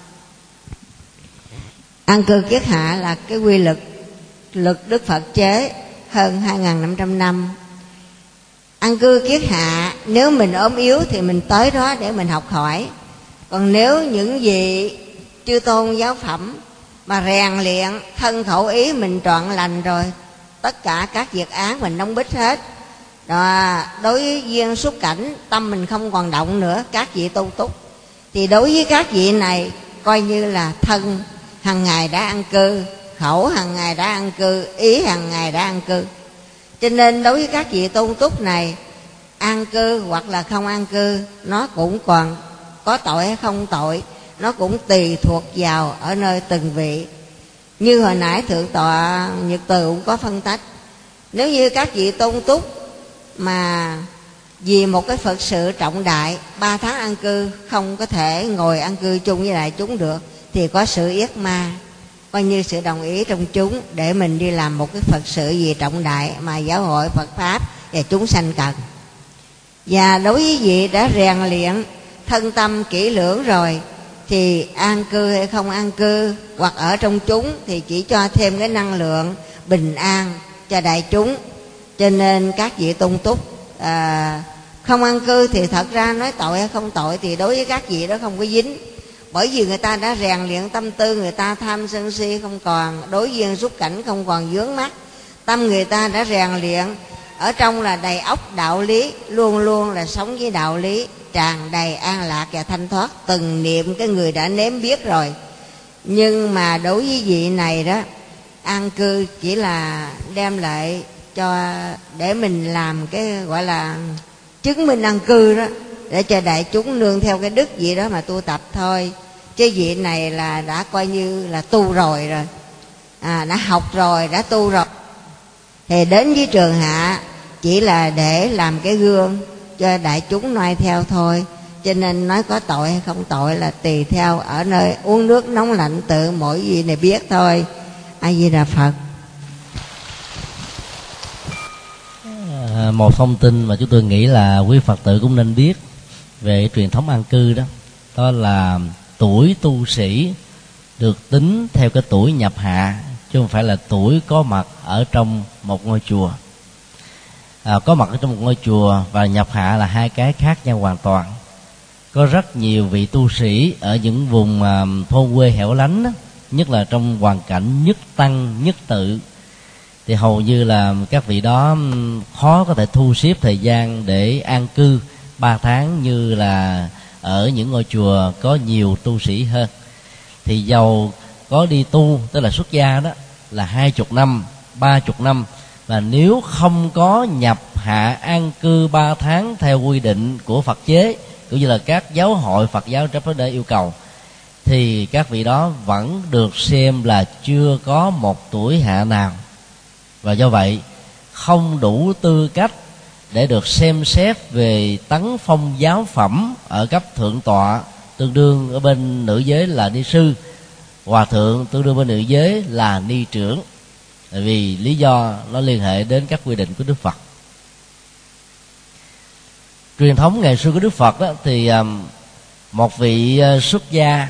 An cư kiết hạ là cái quy luật luật Đức Phật chế hơn hai nghìn năm trăm năm. An cư kiết hạ, nếu mình ốm yếu thì mình tới đó để mình học hỏi. Còn nếu những vị chư tôn giáo phẩm mà rèn luyện thân khẩu ý mình trọn lành rồi, tất cả các việc án mình đóng bít hết đó, đối với duyên xúc cảnh tâm mình không còn động nữa, các vị tu túc, thì đối với các vị này coi như là thân hàng ngày đã an cư, khẩu hàng ngày đã an cư, ý hàng ngày đã an cư. Cho nên đối với các vị tôn túc này, an cư hoặc là không an cư, nó cũng còn có tội hay không tội, nó cũng tùy thuộc vào ở nơi từng vị. Như hồi nãy Thượng tọa Nhật Từ cũng có phân tách. Nếu như các vị tôn túc mà vì một cái Phật sự trọng đại, ba tháng an cư không có thể ngồi an cư chung với đại chúng được, thì có sự yết ma, coi như sự đồng ý trong chúng để mình đi làm một cái Phật sự gì trọng đại mà giáo hội Phật Pháp và chúng sanh cần. Và đối với vị đã rèn luyện thân tâm kỹ lưỡng rồi thì an cư hay không an cư hoặc ở trong chúng thì chỉ cho thêm cái năng lượng bình an cho đại chúng. Cho nên các vị tôn túc à, không an cư thì thật ra nói tội hay không tội thì đối với các vị đó không có dính. Bởi vì người ta đã rèn luyện tâm tư, người ta tham sân si không còn, đối duyên xúc cảnh không còn vướng mắc, tâm người ta đã rèn luyện ở trong là đầy óc đạo lý, luôn luôn là sống với đạo lý, tràn đầy an lạc và thanh thoát, từng niệm cái người đã nếm biết rồi. Nhưng mà đối với vị này đó, an cư chỉ là đem lại cho để mình làm cái gọi là chứng minh an cư đó, để cho đại chúng nương theo cái đức gì đó mà tu tập thôi. Chứ vị này là đã coi như là tu rồi rồi, à, đã học rồi, đã tu rồi, thì đến với Trường Hạ chỉ là để làm cái gương cho đại chúng noi theo thôi. Cho nên nói có tội hay không tội là tùy theo ở nơi uống nước nóng lạnh tự mỗi vị này biết thôi. A Di Đà Phật. À, một thông tin mà chúng tôi nghĩ là quý Phật tử cũng nên biết về truyền thống an cư đó. đó là tuổi tu sĩ được tính theo cái tuổi nhập hạ, chứ không phải là tuổi có mặt ở trong một ngôi chùa. À, có mặt ở trong một ngôi chùa và nhập hạ là hai cái khác nhau hoàn toàn. Có rất nhiều vị tu sĩ ở những vùng à, thôn quê hẻo lánh đó, nhất là trong hoàn cảnh nhất tăng nhất tự, thì hầu như là các vị đó khó có thể thu xếp thời gian để an cư ba tháng như là ở những ngôi chùa có nhiều tu sĩ hơn. Thì dầu có đi tu, tức là xuất gia đó, là hai chục năm, ba chục năm, và nếu không có nhập hạ an cư ba tháng theo quy định của Phật chế, cũng như là các giáo hội Phật giáo trong vấn đề yêu cầu, thì các vị đó vẫn được xem là chưa có một tuổi hạ nào, và do vậy không đủ tư cách để được xem xét về tấn phong giáo phẩm ở cấp thượng tọa, tương đương ở bên nữ giới là ni sư, hòa thượng tương đương bên nữ giới là ni trưởng, bởi vì lý do nó liên hệ đến các quy định của Đức Phật. Truyền thống ngày xưa của Đức Phật đó, thì một vị xuất gia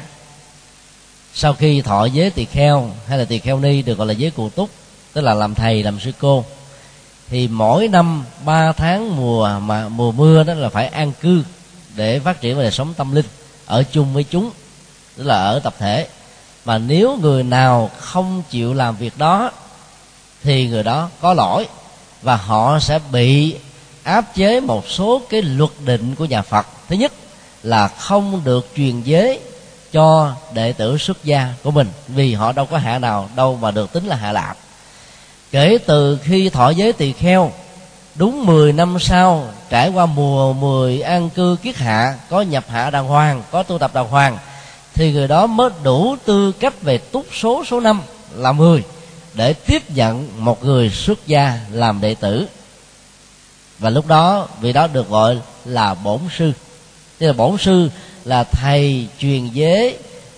sau khi thọ giới tỳ kheo hay là tỳ kheo ni, được gọi là giới cụ túc, tức là làm thầy làm sư cô, thì mỗi năm ba tháng mùa mà mùa mưa đó là phải an cư để phát triển về đời sống tâm linh, ở chung với chúng, tức là ở tập thể. Mà nếu người nào không chịu làm việc đó thì người đó có lỗi, và họ sẽ bị áp chế một số cái luật định của nhà Phật. Thứ nhất là không được truyền giới cho đệ tử xuất gia của mình, vì họ đâu có hạ nào đâu mà được tính là hạ lạp. Kể từ khi thọ giới tỳ kheo, đúng mười năm sau, trải qua mùa mười an cư kiết hạ, có nhập hạ đàng hoàng, có tu tập đàng hoàng, thì người đó mới đủ tư cách về túc số số năm là mười để tiếp nhận một người xuất gia làm đệ tử. Và lúc đó vị đó được gọi là bổn sư. Tức là bổn sư là thầy truyền giới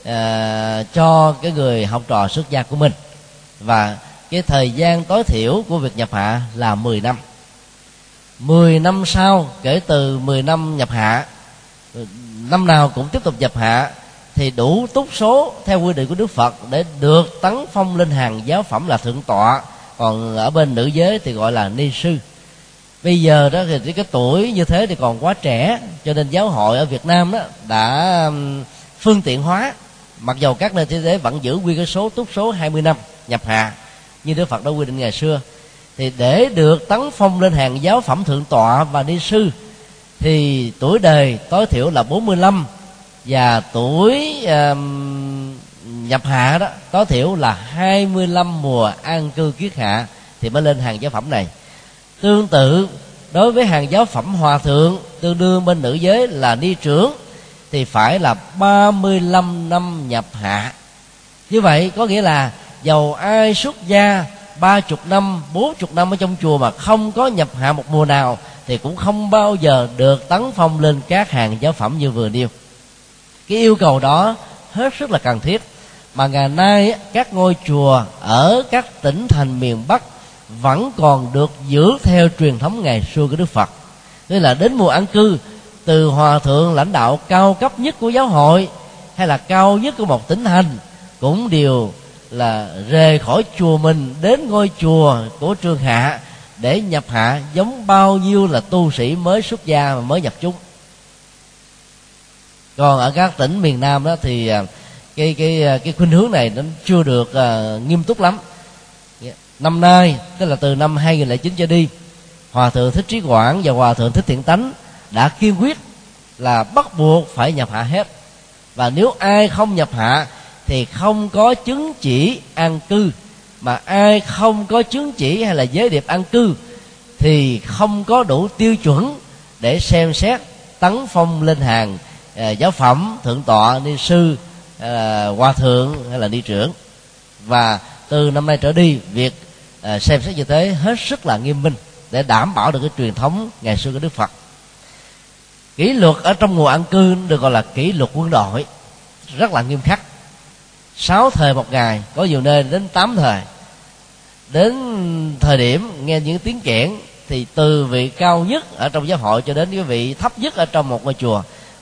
uh, cho cái người học trò xuất gia của mình, và cái thời gian tối thiểu của việc nhập hạ là mười năm. Mười năm sau, kể từ mười năm nhập hạ, năm nào cũng tiếp tục nhập hạ, thì đủ túc số theo quy định của Đức Phật để được tấn phong lên hàng giáo phẩm là thượng tọa. Còn ở bên nữ giới thì gọi là ni sư. Bây giờ đó thì cái tuổi như thế thì còn quá trẻ, cho nên giáo hội ở Việt Nam đó đã phương tiện hóa. Mặc dầu các nơi thế giới vẫn giữ nguyên cái số túc số hai mươi năm nhập hạ như Đức Phật đã quy định ngày xưa, thì để được tấn phong lên hàng giáo phẩm thượng tọa và ni sư thì tuổi đời tối thiểu là bốn mươi lăm, và tuổi uh, nhập hạ đó tối thiểu là hai mươi lăm mùa an cư kiết hạ thì mới lên hàng giáo phẩm này. Tương tự đối với hàng giáo phẩm hòa thượng, tương đương bên nữ giới là ni trưởng, thì phải là ba mươi lăm năm nhập hạ. Như vậy có nghĩa là dầu ai xuất gia ba chục năm, bốn chục năm ở trong chùa mà không có nhập hạ một mùa nào, thì cũng không bao giờ được tấn phong lên các hàng giáo phẩm như vừa nêu. Cái yêu cầu đó hết sức là cần thiết, mà ngày nay các ngôi chùa ở các tỉnh thành miền Bắc vẫn còn được giữ theo truyền thống ngày xưa của Đức Phật. Tức là đến mùa an cư, từ hòa thượng lãnh đạo cao cấp nhất của giáo hội hay là cao nhất của một tỉnh thành cũng đều là rời khỏi chùa mình đến ngôi chùa của trường hạ để nhập hạ, giống bao nhiêu là tu sĩ mới xuất gia mà mới nhập chúng. Còn ở các tỉnh miền Nam đó thì cái cái cái khuynh hướng này nó chưa được uh, nghiêm túc lắm. Năm nay, tức là từ năm hai nghìn lẻ chín trở đi, Hòa thượng Thích Trí Quảng và Hòa thượng Thích Thiện Tánh đã kiên quyết là bắt buộc phải nhập hạ hết. Và nếu ai không nhập hạ thì không có chứng chỉ an cư, mà ai không có chứng chỉ hay là giới điệp an cư thì không có đủ tiêu chuẩn để xem xét tấn phong lên hàng uh, giáo phẩm thượng tọa, ni sư, uh, hòa thượng hay là ni trưởng. Và từ năm nay trở đi, việc uh, xem xét như thế hết sức là nghiêm minh để đảm bảo được cái truyền thống ngày xưa của Đức Phật. Kỷ luật ở trong mùa an cư được gọi là kỷ luật quân đội, rất là nghiêm khắc. Sáu thời một ngày, có nhiều nơi đến tám thời. Đến thời điểm nghe những tiếng kẽn thì từ vị cao nhất ở trong giáo hội cho đến cái vị thấp nhất ở trong một ngôi chùa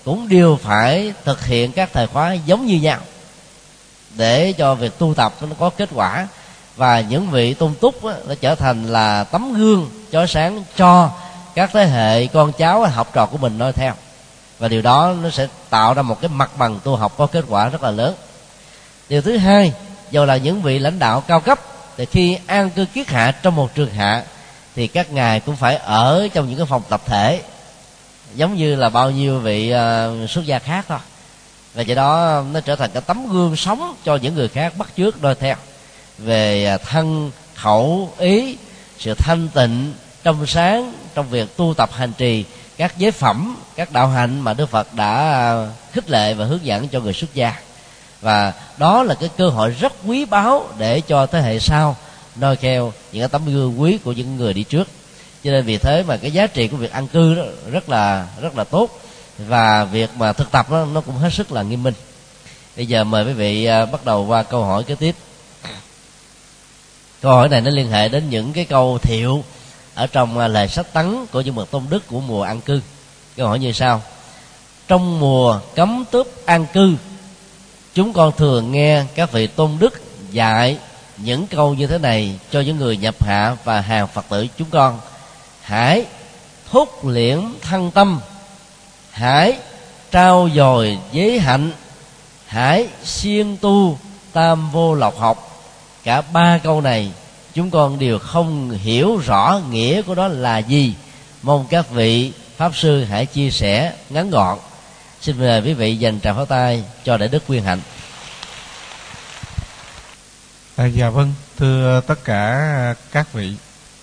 cũng đều phải thực hiện các thời khóa giống như nhau để cho việc tu tập nó có kết quả. Và những vị tôn túc á, nó trở thành là tấm gương chói sáng cho các thế hệ con cháu học trò của mình noi theo. Và điều đó nó sẽ tạo ra một cái mặt bằng tu học có kết quả rất là lớn. Điều thứ hai, dầu là những vị lãnh đạo cao cấp thì khi an cư kiết hạ trong một trường hạ thì các ngài cũng phải ở trong những cái phòng tập thể giống như là bao nhiêu vị uh, xuất gia khác thôi. Và do đó nó trở thành cái tấm gương sống cho những người khác bắt chước noi theo về thân khẩu ý, sự thanh tịnh trong sáng trong việc tu tập hành trì các giới phẩm, các đạo hạnh mà Đức Phật đã khích lệ và hướng dẫn cho người xuất gia. Và đó là cái cơ hội rất quý báu để cho thế hệ sau noi theo những cái tấm gương quý của những người đi trước. Cho nên vì thế mà cái giá trị của việc an cư đó rất là rất là tốt, và việc mà thực tập đó, nó cũng hết sức là nghiêm minh. Bây giờ mời quý vị bắt đầu qua câu hỏi kế tiếp. Câu hỏi này nó liên hệ đến những cái câu thiệu ở trong lời sách tấn của những bậc tôn đức của mùa an cư. Câu hỏi như sau: trong mùa cấm túc an cư, chúng con thường nghe các vị tôn đức dạy những câu như thế này cho những người nhập hạ và hàng Phật tử chúng con: hãy thúc liễm thân tâm, hãy trao dồi giới hạnh, hãy siêng tu tam vô lộc học. Cả ba câu này chúng con đều không hiểu rõ nghĩa của đó là gì. Mong các vị pháp sư hãy chia sẻ ngắn gọn. Xin mời quý vị dành tràng pháo tay cho Đại Đức Quyên Hạnh. À, dạ vâng, thưa tất cả các vị,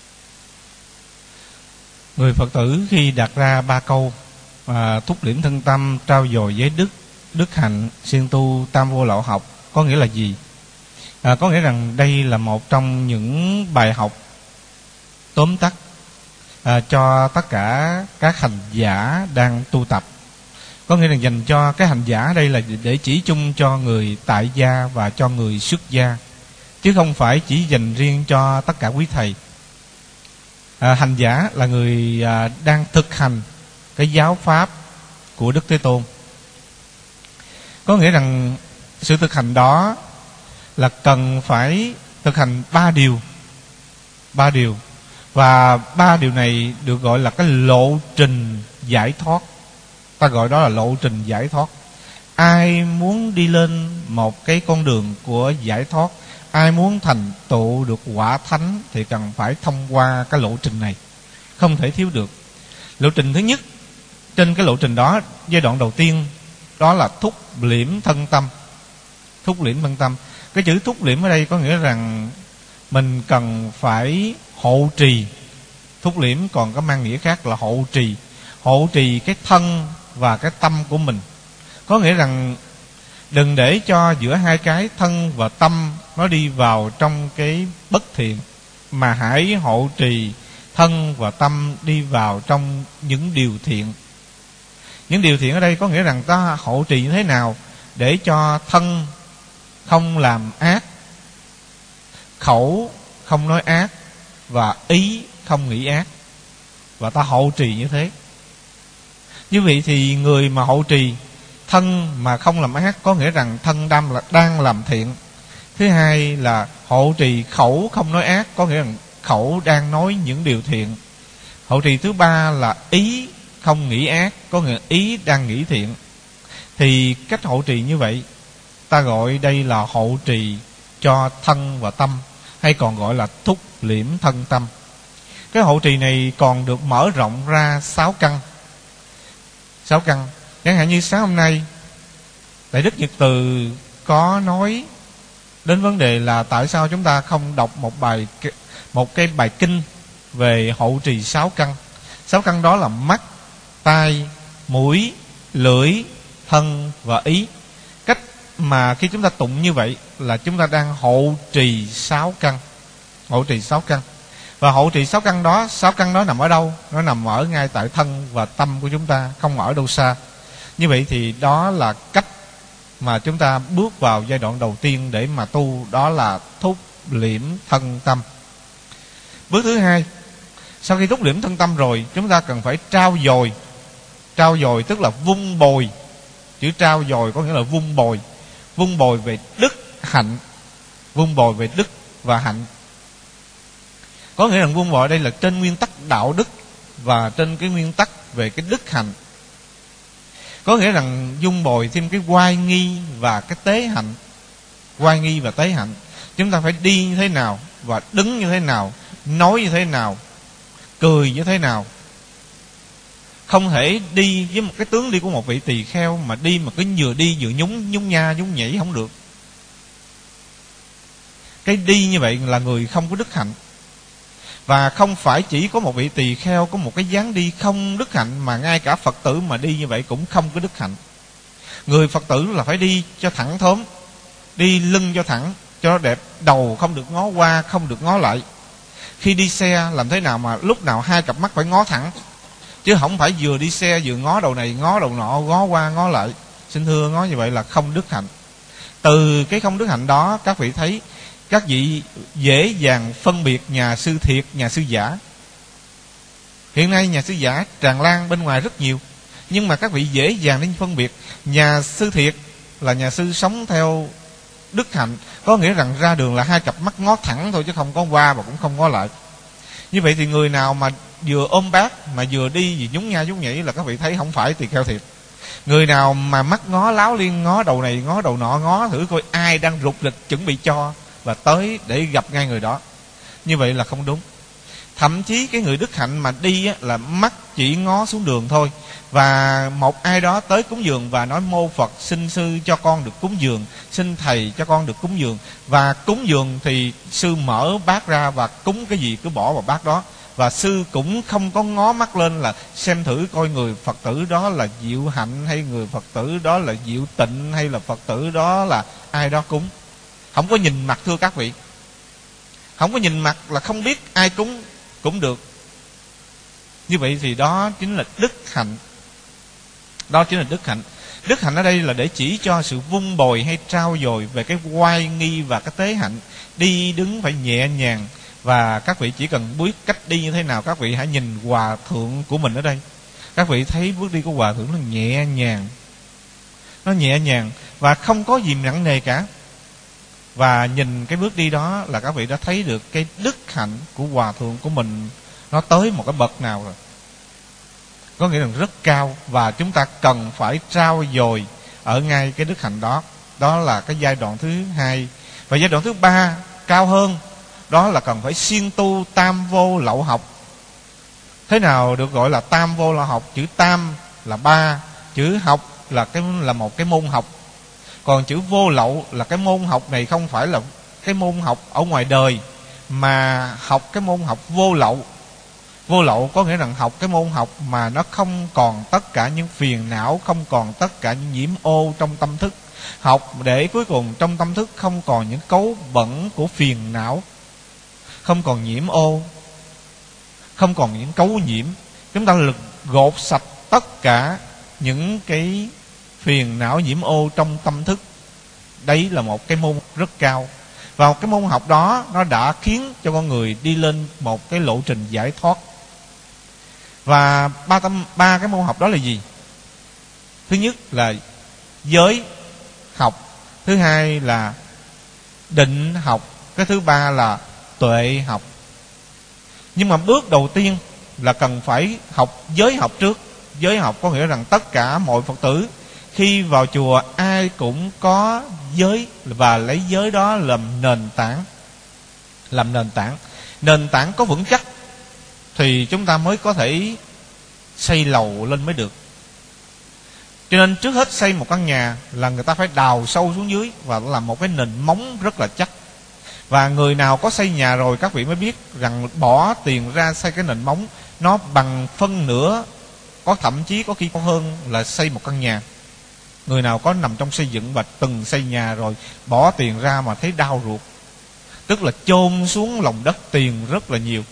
người Phật tử khi đặt ra ba câu à, thúc liễm thân tâm, trao dồi giới đức, đức hạnh, siêng tu tam vô lậu học có nghĩa là gì? À, có nghĩa rằng đây là một trong những bài học tóm tắt à, cho tất cả các hành giả đang tu tập. Có nghĩa là dành cho cái hành giả đây là để chỉ chung cho người tại gia và cho người xuất gia, chứ không phải chỉ dành riêng cho tất cả quý thầy. À, hành giả là người à, đang thực hành cái giáo pháp của Đức Thế Tôn. Có nghĩa rằng sự thực hành đó là cần phải thực hành ba điều. Ba điều. Và ba điều này được gọi là cái lộ trình giải thoát. Ta gọi đó là lộ trình giải thoát. Ai muốn đi lên một cái con đường của giải thoát, ai muốn thành tựu được quả thánh thì cần phải thông qua cái lộ trình này, không thể thiếu được. Lộ trình thứ nhất, trên cái lộ trình đó, giai đoạn đầu tiên đó là thúc liễm thân tâm. Thúc liễm thân tâm. Cái chữ thúc liễm ở đây có nghĩa rằng mình cần phải hộ trì. Thúc liễm còn có mang nghĩa khác là hộ trì. Hộ trì cái thân và cái tâm của mình. Có nghĩa rằng đừng để cho giữa hai cái thân và tâm nó đi vào trong cái bất thiện, mà hãy hộ trì thân và tâm đi vào trong những điều thiện. Những điều thiện ở đây có nghĩa rằng ta hộ trì như thế nào để cho thân không làm ác, khẩu không nói ác, và ý không nghĩ ác. Và ta hộ trì như thế. Như vậy thì người mà hộ trì thân mà không làm ác có nghĩa rằng thân đang, đang làm thiện. Thứ hai là hộ trì khẩu không nói ác, có nghĩa rằng khẩu đang nói những điều thiện. Hộ trì thứ ba là ý không nghĩ ác, có nghĩa là ý đang nghĩ thiện. Thì cách hộ trì như vậy ta gọi đây là hộ trì cho thân và tâm, hay còn gọi là thúc liễm thân tâm. Cái hộ trì này còn được mở rộng ra sáu căn. Sáu căn. Chẳng hạn như sáng hôm nay Đại Đức Nhật Từ có nói đến vấn đề là tại sao chúng ta không đọc một bài một cái bài kinh về hộ trì sáu căn. Sáu căn đó là mắt, tai, mũi, lưỡi, thân và ý. Cách mà khi chúng ta tụng như vậy là chúng ta đang hộ trì sáu căn. Hộ trì sáu căn. Và hộ trì sáu căn đó, sáu căn đó nằm ở đâu? Nó nằm ở ngay tại thân và tâm của chúng ta, không ở đâu xa. Như vậy thì đó là cách mà chúng ta bước vào giai đoạn đầu tiên để mà tu, đó là thúc liễm thân tâm. Bước thứ hai, sau khi thúc liễm thân tâm rồi, chúng ta cần phải trao dồi. Trau dồi tức là vun bồi. Chữ trau dồi có nghĩa là vun bồi. Vun bồi về đức hạnh. Vun bồi về đức và hạnh. Có nghĩa là vun bồi đây là trên nguyên tắc đạo đức và trên cái nguyên tắc về cái đức hạnh. Có nghĩa rằng vun bồi thêm cái oai nghi và cái tế hạnh. Oai nghi và tế hạnh. Chúng ta phải đi như thế nào và đứng như thế nào, nói như thế nào, cười như thế nào. Không thể đi với một cái tướng đi của một vị tỳ kheo mà đi mà cứ vừa đi vừa nhún nhún nha nhún nhảy không được. Cái đi như vậy là người không có đức hạnh. Và không phải chỉ có một vị tỳ kheo có một cái dáng đi không đức hạnh, mà ngay cả Phật tử mà đi như vậy cũng không có đức hạnh. Người Phật tử là phải đi cho thẳng thớm, đi lưng cho thẳng, cho đẹp, đầu không được ngó qua, không được ngó lại. Khi đi xe làm thế nào mà lúc nào hai cặp mắt phải ngó thẳng, chứ không phải vừa đi xe vừa ngó đầu này ngó đầu nọ, ngó qua ngó lại. Xin thưa, ngó như vậy là không đức hạnh. Từ cái không đức hạnh đó, các vị thấy các vị dễ dàng phân biệt nhà sư thiệt, nhà sư giả. Hiện nay nhà sư giả tràn lan bên ngoài rất nhiều, nhưng mà các vị dễ dàng đến phân biệt. Nhà sư thiệt là nhà sư sống theo đức hạnh, có nghĩa rằng ra đường là hai cặp mắt ngó thẳng thôi, chứ không có qua và cũng không ngó lại. Như vậy thì người nào mà vừa ôm bát mà vừa đi vừa nhún nha nhún nhảy là các vị thấy không phải tỳ kheo thiệt. Người nào mà mắt ngó láo liên, ngó đầu này ngó đầu nọ, ngó thử coi ai đang rụt rịch chuẩn bị cho và tới để gặp ngay người đó, như vậy là không đúng. Thậm chí cái người đức hạnh mà đi á, là mắt chỉ ngó xuống đường thôi, và một ai đó tới cúng dường và nói mô Phật xin sư cho con được cúng dường, xin thầy cho con được cúng dường. Và cúng dường thì sư mở bát ra và cúng cái gì cứ bỏ vào bát đó. Và sư cũng không có ngó mắt lên là xem thử coi người Phật tử đó là diệu hạnh, hay người Phật tử đó là diệu tịnh, hay là Phật tử đó là ai đó cúng. Không có nhìn mặt, thưa các vị. Không có nhìn mặt là không biết ai cúng cũng được. Như vậy thì đó chính là đức hạnh. Đó chính là đức hạnh. Đức hạnh ở đây là để chỉ cho sự vun bồi hay trau dồi về cái oai nghi và cái tế hạnh. Đi đứng phải nhẹ nhàng. Và các vị chỉ cần biết cách đi như thế nào, các vị hãy nhìn hòa thượng của mình ở đây. Các vị thấy bước đi của hòa thượng nó nhẹ nhàng, nó nhẹ nhàng và không có gì nặng nề cả. Và nhìn cái bước đi đó là các vị đã thấy được cái đức hạnh của hòa thượng của mình nó tới một cái bậc nào rồi. Có nghĩa là rất cao, và chúng ta cần phải trau dồi ở ngay cái đức hạnh đó. Đó là cái giai đoạn thứ hai. Và giai đoạn thứ ba cao hơn, đó là cần phải siêng tu tam vô lậu học. Thế nào được gọi là tam vô lậu học? Chữ tam là ba, chữ học là cái là một cái môn học. Còn chữ vô lậu là cái môn học này không phải là cái môn học ở ngoài đời, mà học cái môn học vô lậu. Vô lậu có nghĩa là học cái môn học mà nó không còn tất cả những phiền não, không còn tất cả những nhiễm ô trong tâm thức. Học để cuối cùng trong tâm thức không còn những cấu bẩn của phiền não, không còn nhiễm ô, không còn những cấu nhiễm. Chúng ta lực gột sạch tất cả những cái phiền não nhiễm ô trong tâm thức. Đấy là một cái môn rất cao. Và cái môn học đó nó đã khiến cho con người đi lên một cái lộ trình giải thoát. Và ba tâm ba cái môn học đó là gì? Thứ nhất là giới học, thứ hai là định học, cái thứ ba là tuệ học. Nhưng mà bước đầu tiên là cần phải học giới học trước. Giới học có nghĩa rằng tất cả mọi Phật tử khi vào chùa ai cũng có giới, và lấy giới đó làm nền tảng. Làm nền tảng Nền tảng có vững chắc thì chúng ta mới có thể xây lầu lên mới được. Cho nên trước hết xây một căn nhà là người ta phải đào sâu xuống dưới và làm một cái nền móng rất là chắc. Và người nào có xây nhà rồi các vị mới biết rằng bỏ tiền ra xây cái nền móng nó bằng phân nửa, có thậm chí có khi có hơn là xây một căn nhà. Người nào có nằm trong xây dựng và từng xây nhà rồi bỏ tiền ra mà thấy đau ruột, tức là chôn xuống lòng đất tiền rất là nhiều.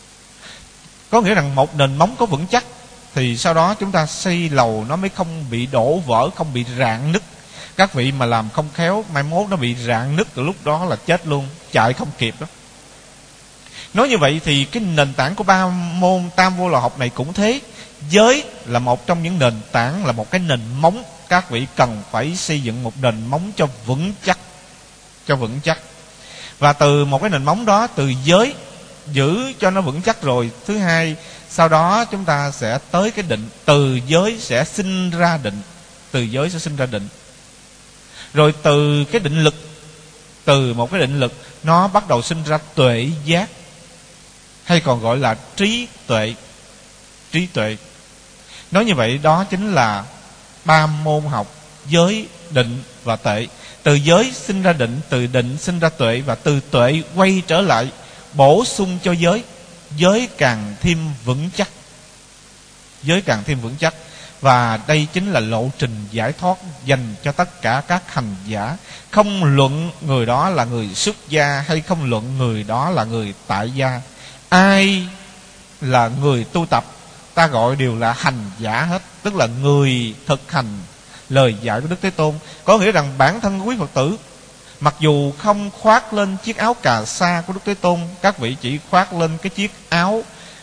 Có nghĩa rằng một nền móng có vững chắc thì sau đó chúng ta xây lầu nó mới không bị đổ vỡ, không bị rạn nứt. Các vị mà làm không khéo mai mốt nó bị rạn nứt, từ lúc đó là chết luôn, chạy không kịp đó. Nói như vậy thì cái nền tảng của ba môn tam vô lậu học này cũng thế. Giới là một trong những nền tảng, là một cái nền móng. Các vị cần phải xây dựng một nền móng cho vững chắc, cho vững chắc. Và từ một cái nền móng đó, từ giới giữ cho nó vững chắc rồi, thứ hai, sau đó chúng ta sẽ tới cái định. Từ giới sẽ sinh ra định, từ giới sẽ sinh ra định. Rồi từ cái định lực, từ một cái định lực nó bắt đầu sinh ra tuệ giác, hay còn gọi là trí tuệ. Trí tuệ. Nói như vậy đó chính là ba môn học: giới, định và tuệ. Từ giới sinh ra định, từ định sinh ra tuệ, và từ tuệ quay trở lại bổ sung cho giới. Giới càng thêm vững chắc, giới càng thêm vững chắc. Và đây chính là lộ trình giải thoát dành cho tất cả các hành giả. Không luận người đó là người xuất gia hay không luận người đó là người tại gia, ai là người tu tập, ta gọi đều là hành giả hết. Tức là người thực hành lời dạy của Đức Thế Tôn. Có nghĩa rằng bản thân quý Phật tử, mặc dù không khoác lên chiếc áo cà sa của Đức Thế Tôn, các vị chỉ khoác lên cái chiếc áo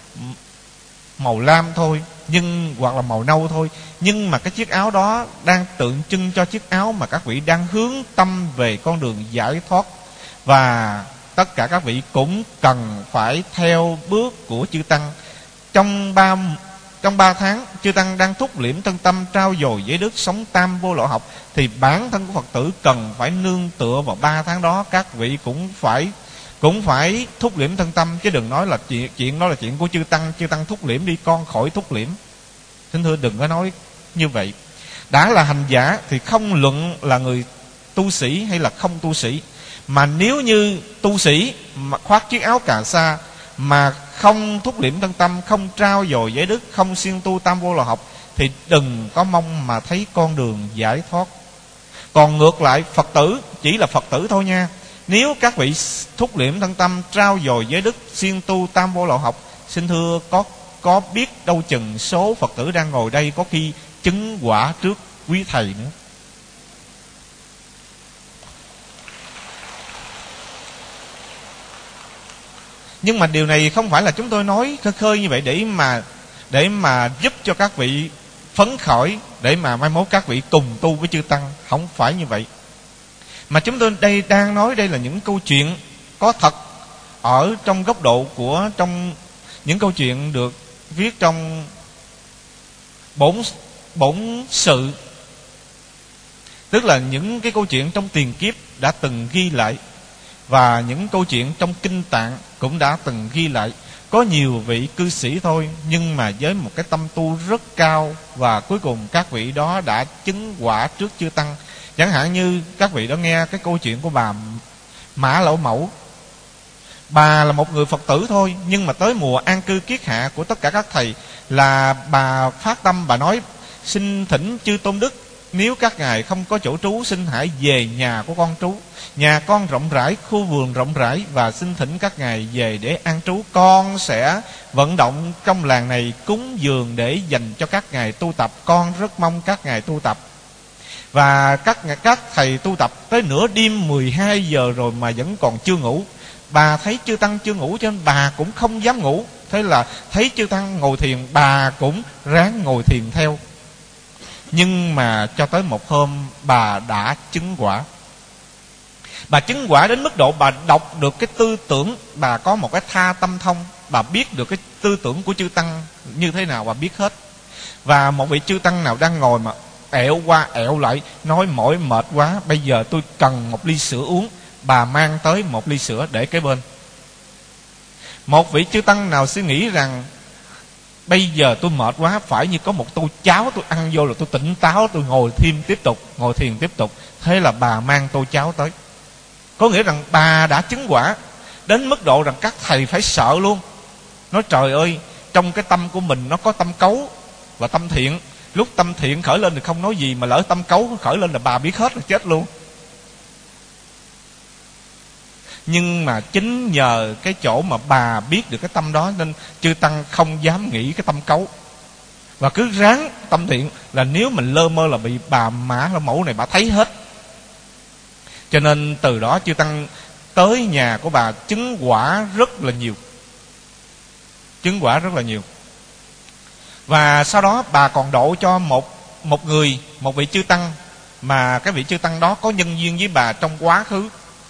màu lam thôi, nhưng hoặc là màu nâu thôi, nhưng mà cái chiếc áo đó đang tượng trưng cho chiếc áo mà các vị đang hướng tâm về con đường giải thoát. Và tất cả các vị cũng cần phải theo bước của chư Tăng. Trong ba trong ba tháng chư Tăng đang thúc liễm thân tâm, trao dồi giới đức, sống tam vô lậu học, thì bản thân của Phật tử cần phải nương tựa vào ba tháng đó. Các vị cũng phải cũng phải thúc liễm thân tâm, chứ đừng nói là chuyện chuyện đó là chuyện của chư Tăng. Chư Tăng thúc liễm đi, con khỏi thúc liễm. Thưa thưa, đừng có nói như vậy. Đã là hành giả thì không luận là người tu sĩ hay là không tu sĩ, mà nếu như tu sĩ mà khoác chiếc áo cà sa mà không thúc liễm thân tâm, không trao dồi giới đức, không siêng tu tam vô lậu học, thì đừng có mong mà thấy con đường giải thoát. Còn ngược lại, Phật tử chỉ là Phật tử thôi nha. Nếu các vị thúc liễm thân tâm, trao dồi giới đức, siêng tu tam vô lậu học, xin thưa, có có biết đâu chừng số Phật tử đang ngồi đây có khi chứng quả trước quý thầy nữa. Nhưng mà điều này không phải là chúng tôi nói khơi khơi như vậy để mà để mà giúp cho các vị phấn khởi, để mà mai mốt các vị cùng tu với chư Tăng. Không phải như vậy. Mà chúng tôi đây đang nói đây là những câu chuyện có thật ở trong góc độ của trong những câu chuyện được viết trong bổn bổn sự, tức là những cái câu chuyện trong tiền kiếp đã từng ghi lại, và những câu chuyện trong kinh tạng cũng đã từng ghi lại. Có nhiều vị cư sĩ thôi, nhưng mà với một cái tâm tu rất cao, và cuối cùng các vị đó đã chứng quả trước chư Tăng. Chẳng hạn như các vị đã nghe cái câu chuyện của bà Mã Lão Mẫu. Bà là một người Phật tử thôi, nhưng mà tới mùa an cư kiết hạ của tất cả các thầy là bà phát tâm, bà nói: xin thỉnh chư Tôn Đức, nếu các ngài không có chỗ trú, xin hãy về nhà của con trú. Nhà con rộng rãi, khu vườn rộng rãi, và xin thỉnh các ngài về để an trú. Con sẽ vận động trong làng này cúng dường để dành cho các ngài tu tập. Con rất mong các ngài tu tập. Và các các thầy tu tập tới nửa đêm mười hai giờ rồi mà vẫn còn chưa ngủ. Bà thấy chư Tăng chưa ngủ cho nên bà cũng không dám ngủ. Thế là thấy chư Tăng ngồi thiền, bà cũng ráng ngồi thiền theo. Nhưng mà cho tới một hôm bà đã chứng quả. Bà chứng quả đến mức độ bà đọc được cái tư tưởng, bà có một cái tha tâm thông, bà biết được cái tư tưởng của chư Tăng như thế nào, bà biết hết. Và một vị chư Tăng nào đang ngồi mà ẹo qua ẹo lại, nói mỏi mệt quá, bây giờ tôi cần một ly sữa uống, bà mang tới một ly sữa để kế bên. Một vị chư Tăng nào suy nghĩ rằng bây giờ tôi mệt quá, phải như có một tô cháo tôi ăn vô là tôi tỉnh táo, tôi ngồi thêm tiếp tục, ngồi thiền tiếp tục. Thế là bà mang tô cháo tới. Có nghĩa rằng bà đã chứng quả đến mức độ rằng các thầy phải sợ luôn. Nói trời ơi, trong cái tâm của mình nó có tâm cấu và tâm thiện. Lúc tâm thiện khởi lên thì không nói gì, mà lỡ tâm cấu khởi lên là bà biết hết là chết luôn. Nhưng mà chính nhờ cái chỗ mà bà biết được cái tâm đó, nên chư Tăng không dám nghĩ cái tâm cấu, và cứ ráng tâm thiện, là nếu mình lơ mơ là bị bà Mã Lão Mẫu này bà thấy hết. Cho nên từ đó chư Tăng tới nhà của bà chứng quả rất là nhiều. chứng quả rất là nhiều. Và sau đó bà còn độ cho một một người, một vị chư tăng, mà cái vị chư tăng đó có nhân duyên với bà trong quá khứ.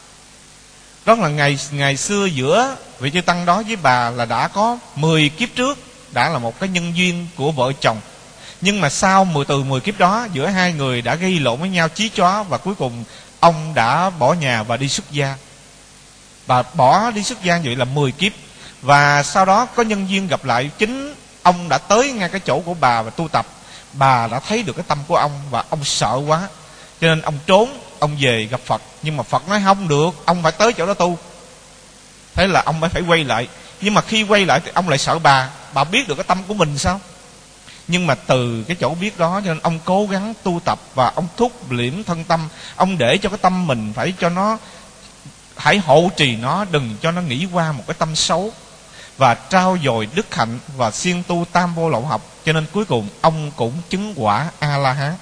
Đó là ngày ngày xưa giữa vị chư tăng đó với bà là đã có mười kiếp trước, đã là một cái nhân duyên của vợ chồng. Nhưng mà sau mười từ mười kiếp đó, giữa hai người đã gây lộn với nhau chí chóa, và cuối cùng ông đã bỏ nhà và đi xuất gia. Bà bỏ đi xuất gia vậy là mười kiếp. Và sau đó có nhân duyên gặp lại, chính ông đã tới ngay cái chỗ của bà và tu tập. Bà đã thấy được cái tâm của ông và ông sợ quá, cho nên ông trốn, ông về gặp Phật. Nhưng mà Phật nói không được, ông phải tới chỗ đó tu. Thế là ông mới phải quay lại. Nhưng mà khi quay lại thì ông lại sợ bà. Bà biết được cái tâm của mình sao? Nhưng mà từ cái chỗ biết đó, cho nên ông cố gắng tu tập và ông thúc liễm thân tâm. Ông để cho cái tâm mình phải cho nó, hãy hộ trì nó, đừng cho nó nghĩ qua một cái tâm xấu, và trao dồi đức hạnh và siêng tu tam vô lậu học. Cho nên cuối cùng ông cũng chứng quả A-la-hán.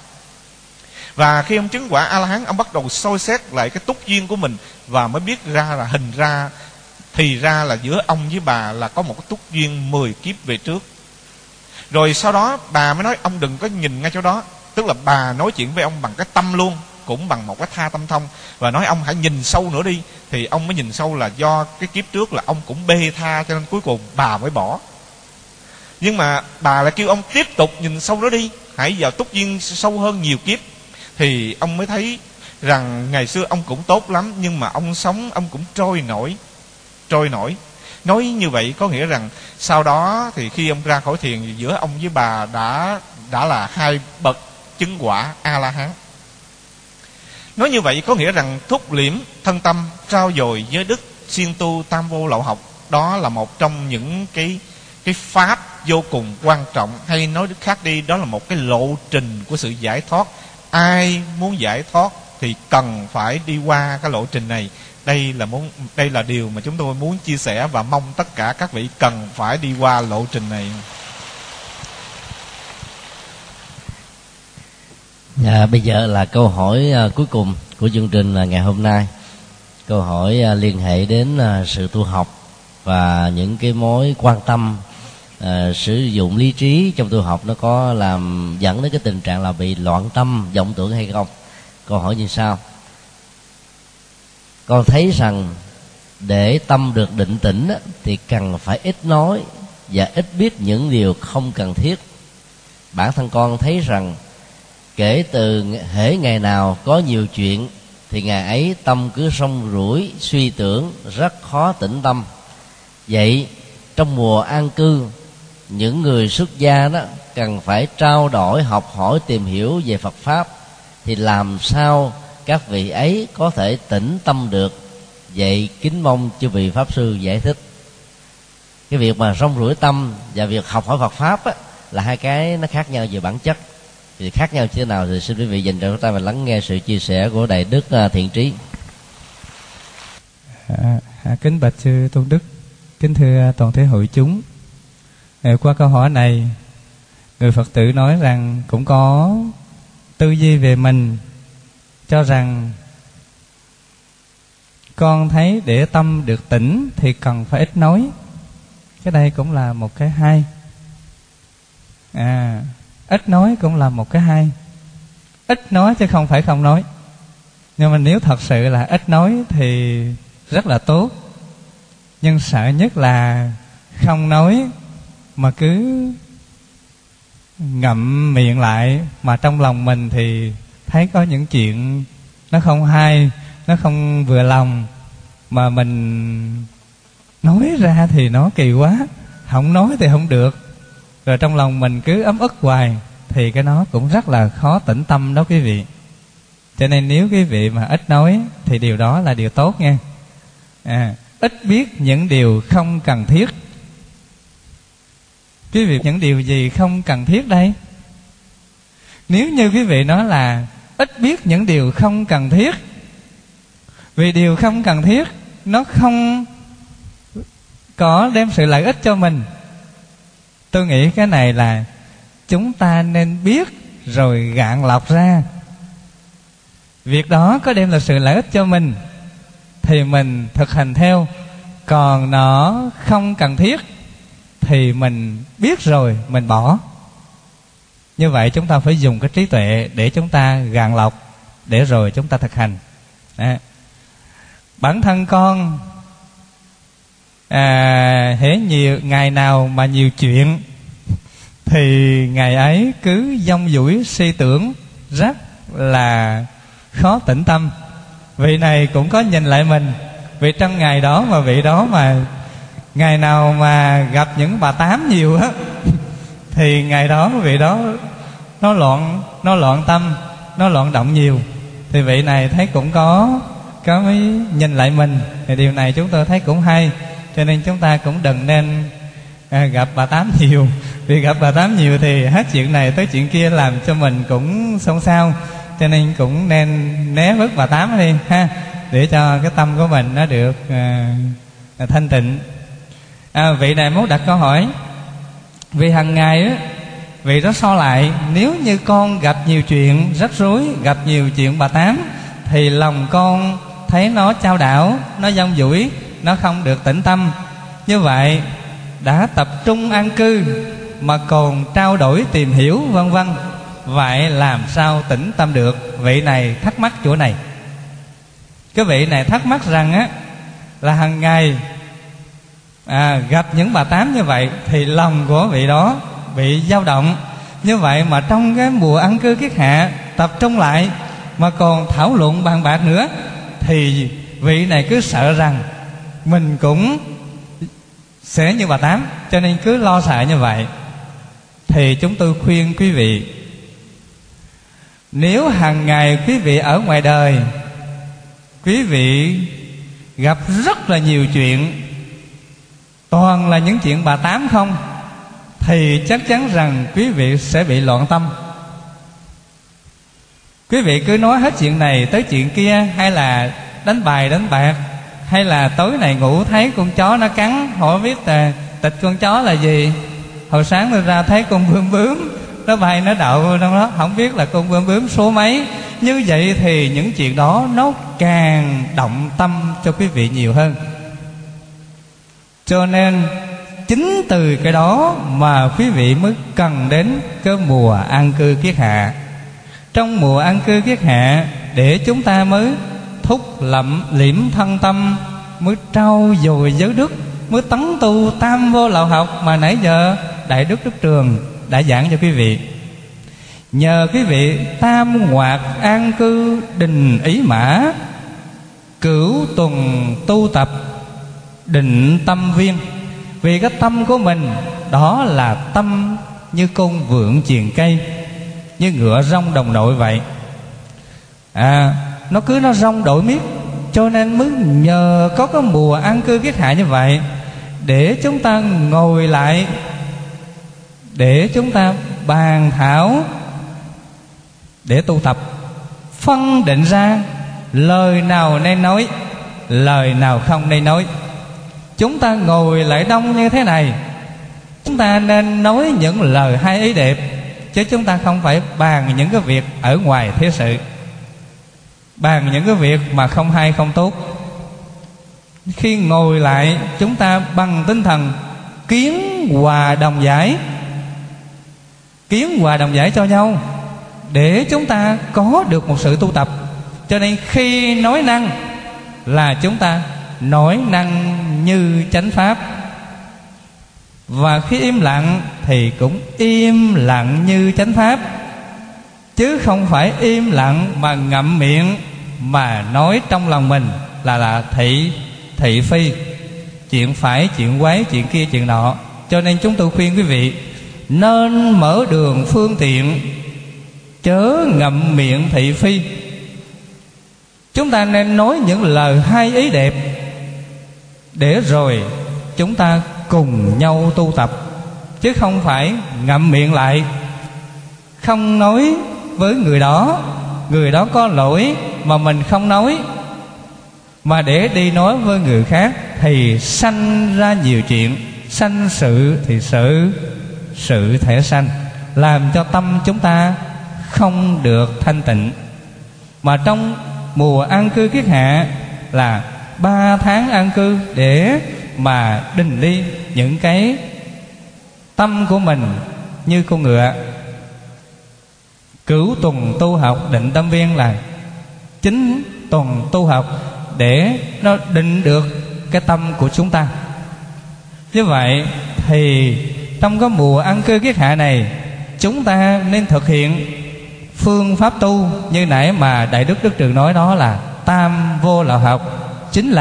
Và khi ông chứng quả A-la-hán, ông bắt đầu soi xét lại cái túc duyên của mình, và mới biết ra là hình ra thì ra là giữa ông với bà là có một cái túc duyên mười kiếp về trước. Rồi sau đó bà mới nói ông đừng có nhìn ngay chỗ đó. Tức là bà nói chuyện với ông bằng cái tâm luôn, cũng bằng một cái tha tâm thông, và nói ông hãy nhìn sâu nữa đi. Thì ông mới nhìn sâu là do cái kiếp trước là ông cũng bê tha, cho nên cuối cùng bà mới bỏ. Nhưng mà bà lại kêu ông tiếp tục nhìn sâu nữa đi, hãy vào túc duyên sâu hơn nhiều kiếp. Thì ông mới thấy rằng ngày xưa ông cũng tốt lắm, nhưng mà ông sống ông cũng trôi nổi Trôi nổi Nói như vậy có nghĩa rằng sau đó thì khi ông ra khỏi thiền thì giữa ông với bà đã đã là hai bậc chứng quả A-la-hán. Nói như vậy có nghĩa rằng thúc liễm thân tâm, trao dồi giới đức, siêng tu tam vô lậu học, đó là một trong những cái cái pháp vô cùng quan trọng. Hay nói khác đi, đó là một cái lộ trình của sự giải thoát. Ai muốn giải thoát thì cần phải đi qua cái lộ trình này. Đây là muốn đây là điều mà chúng tôi muốn chia sẻ, và mong tất cả các vị cần phải đi qua lộ trình này. Dạ, bây giờ là câu hỏi uh, cuối cùng của chương trình uh, ngày hôm nay. Câu hỏi uh, liên hệ đến uh, sự tu học và những cái mối quan tâm uh, sử dụng lý trí trong tu học nó có làm dẫn đến cái tình trạng là bị loạn tâm, vọng tưởng hay không. Câu hỏi như sau: con thấy rằng để tâm được định tĩnh thì cần phải ít nói và ít biết những điều không cần thiết. Bản thân con thấy rằng kể từ hễ ngày nào có nhiều chuyện thì ngày ấy tâm cứ rong ruổi suy tưởng, rất khó tĩnh tâm. Vậy trong mùa an cư, những người xuất gia đó cần phải trao đổi, học hỏi, tìm hiểu về Phật Pháp, thì làm sao các vị ấy có thể tĩnh tâm được? Vậy kính mong chư vị Pháp Sư giải thích. Cái việc mà rong ruổi tâm và việc học hỏi Phật Pháp á, là hai cái nó khác nhau về bản chất. Thì khác nhau như thế nào thì xin quý vị dành cho chúng ta và lắng nghe sự chia sẻ của Đại Đức Thiện Trí. À, à, kính bạch sư Tôn Đức, kính thưa toàn thể hội chúng. À, qua câu hỏi này, người Phật tử nói rằng cũng có tư duy về mình, cho rằng con thấy để tâm được tĩnh thì cần phải ít nói. Cái đây cũng là một cái hay. À, ít nói cũng là một cái hay. Ít nói chứ không phải không nói. Nhưng mà nếu thật sự là ít nói thì rất là tốt. Nhưng sợ nhất là không nói mà cứ ngậm miệng lại, mà trong lòng mình thì thấy có những chuyện nó không hay, nó không vừa lòng, mà mình nói ra thì nó kỳ quá, không nói thì không được, rồi trong lòng mình cứ ấm ức hoài, thì cái nó cũng rất là khó tĩnh tâm đó quý vị. Cho nên nếu quý vị mà ít nói thì điều đó là điều tốt nha. À, ít biết những điều không cần thiết. Quý vị, những điều gì không cần thiết đây? Nếu như quý vị nói là ít biết những điều không cần thiết, vì điều không cần thiết nó không có đem sự lợi ích cho mình, tôi nghĩ cái này là chúng ta nên biết rồi gạn lọc ra. Việc đó có đem lại sự lợi ích cho mình thì mình thực hành theo, còn nó không cần thiết thì mình biết rồi mình bỏ. Như vậy chúng ta phải dùng cái trí tuệ để chúng ta gạn lọc, để rồi chúng ta thực hành. Đó. Bản thân con à, hễ nhiều ngày nào mà nhiều chuyện thì ngày ấy cứ dông dũi suy tưởng, rất là khó tĩnh tâm. Vị này cũng có nhìn lại mình, vì trong ngày đó mà vị đó mà ngày nào mà gặp những bà tám nhiều á thì ngày đó vị đó nó loạn nó loạn tâm, nó loạn động nhiều. Thì vị này thấy cũng có có mới nhìn lại mình, thì điều này chúng tôi thấy cũng hay. Cho nên chúng ta cũng đừng nên à, gặp bà tám nhiều, vì gặp bà tám nhiều thì hết chuyện này tới chuyện kia làm cho mình cũng xôn xao. Cho nên cũng nên né bớt bà tám đi ha, để cho cái tâm của mình nó được à, thanh tịnh. À, vị này muốn đặt câu hỏi, vì hàng ngày á, vị đó so lại, nếu như con gặp nhiều chuyện rắc rối, gặp nhiều chuyện bà tám, thì lòng con thấy nó chao đảo, nó dông dũi, nó không được tĩnh tâm. Như vậy đã tập trung an cư mà còn trao đổi tìm hiểu vân vân, vậy làm sao tĩnh tâm được? Vị này thắc mắc chỗ này. Cái vị này thắc mắc rằng á, là hàng ngày à, gặp những bà tám như vậy thì lòng của vị đó bị dao động. Như vậy mà trong cái mùa an cư kiết hạ tập trung lại mà còn thảo luận bàn bạc nữa, thì vị này cứ sợ rằng mình cũng sẽ như bà tám, cho nên cứ lo sợ như vậy. Thì chúng tôi khuyên quý vị, nếu hàng ngày quý vị ở ngoài đời, quý vị gặp rất là nhiều chuyện, toàn là những chuyện bà tám không, thì chắc chắn rằng quý vị sẽ bị loạn tâm. Quý vị cứ nói hết chuyện này tới chuyện kia, hay là đánh bài đánh bạc, hay là tối này ngủ thấy con chó nó cắn, hỏi biết là tịch con chó là gì. Hồi sáng tôi ra thấy con bướm bướm nó bay nó đậu trong đó, không biết là con bướm bướm số mấy. Như vậy thì những chuyện đó nó càng động tâm cho quý vị nhiều hơn. Cho nên chính từ cái đó mà quý vị mới cần đến cái mùa an cư kiết hạ. Trong mùa an cư kiết hạ, để chúng ta mới thúc lậm liễm thân tâm, mới trau dồi giới đức, mới tấn tu tam vô lậu học mà nãy giờ Đại Đức Đức Trường đã giảng cho quý vị. Nhờ quý vị tam hoạt an cư định ý mã, cửu tuần tu tập định tâm viên. Vì cái tâm của mình đó là tâm như con vượn triền cây, như ngựa rong đồng đội vậy. À, nó cứ nó rong đội miết. Cho nên mới nhờ có cái mùa an cư kiết hạ như vậy, để chúng ta ngồi lại, để chúng ta bàn thảo, để tu tập, phân định ra lời nào nên nói, lời nào không nên nói. Chúng ta ngồi lại đông như thế này, chúng ta nên nói những lời hay ý đẹp, chứ chúng ta không phải bàn những cái việc ở ngoài thế sự, bàn những cái việc mà không hay không tốt. Khi ngồi lại, chúng ta bằng tinh thần kiến hòa đồng giải, kiến hòa đồng giải cho nhau, để chúng ta có được một sự tu tập. Cho nên khi nói năng là chúng ta nói năng như chánh pháp, và khi im lặng thì cũng im lặng như chánh pháp, chứ không phải im lặng mà ngậm miệng mà nói trong lòng mình là là thị thị phi, chuyện phải, chuyện quấy, chuyện kia, chuyện nọ. Cho nên chúng tôi khuyên quý vị nên mở đường phương tiện, chớ ngậm miệng thị phi. Chúng ta nên nói những lời hay ý đẹp, để rồi chúng ta cùng nhau tu tập, chứ không phải ngậm miệng lại, không nói với người đó, người đó có lỗi mà mình không nói, mà để đi nói với người khác thì sanh ra nhiều chuyện. Sanh sự thì sự, sự thể sanh, làm cho tâm chúng ta không được thanh tịnh. Mà trong mùa an cư kiết hạ là ba tháng an cư, để mà đình ly những cái tâm của mình như con ngựa. Cửu tuần tu học định tâm viên là chính tuần tu học để nó định được cái tâm của chúng ta. Như vậy thì trong cái mùa an cư kiết hạ này, chúng ta nên thực hiện phương pháp tu như nãy mà Đại Đức Đức Trường nói, đó là tam vô lậu học, chính là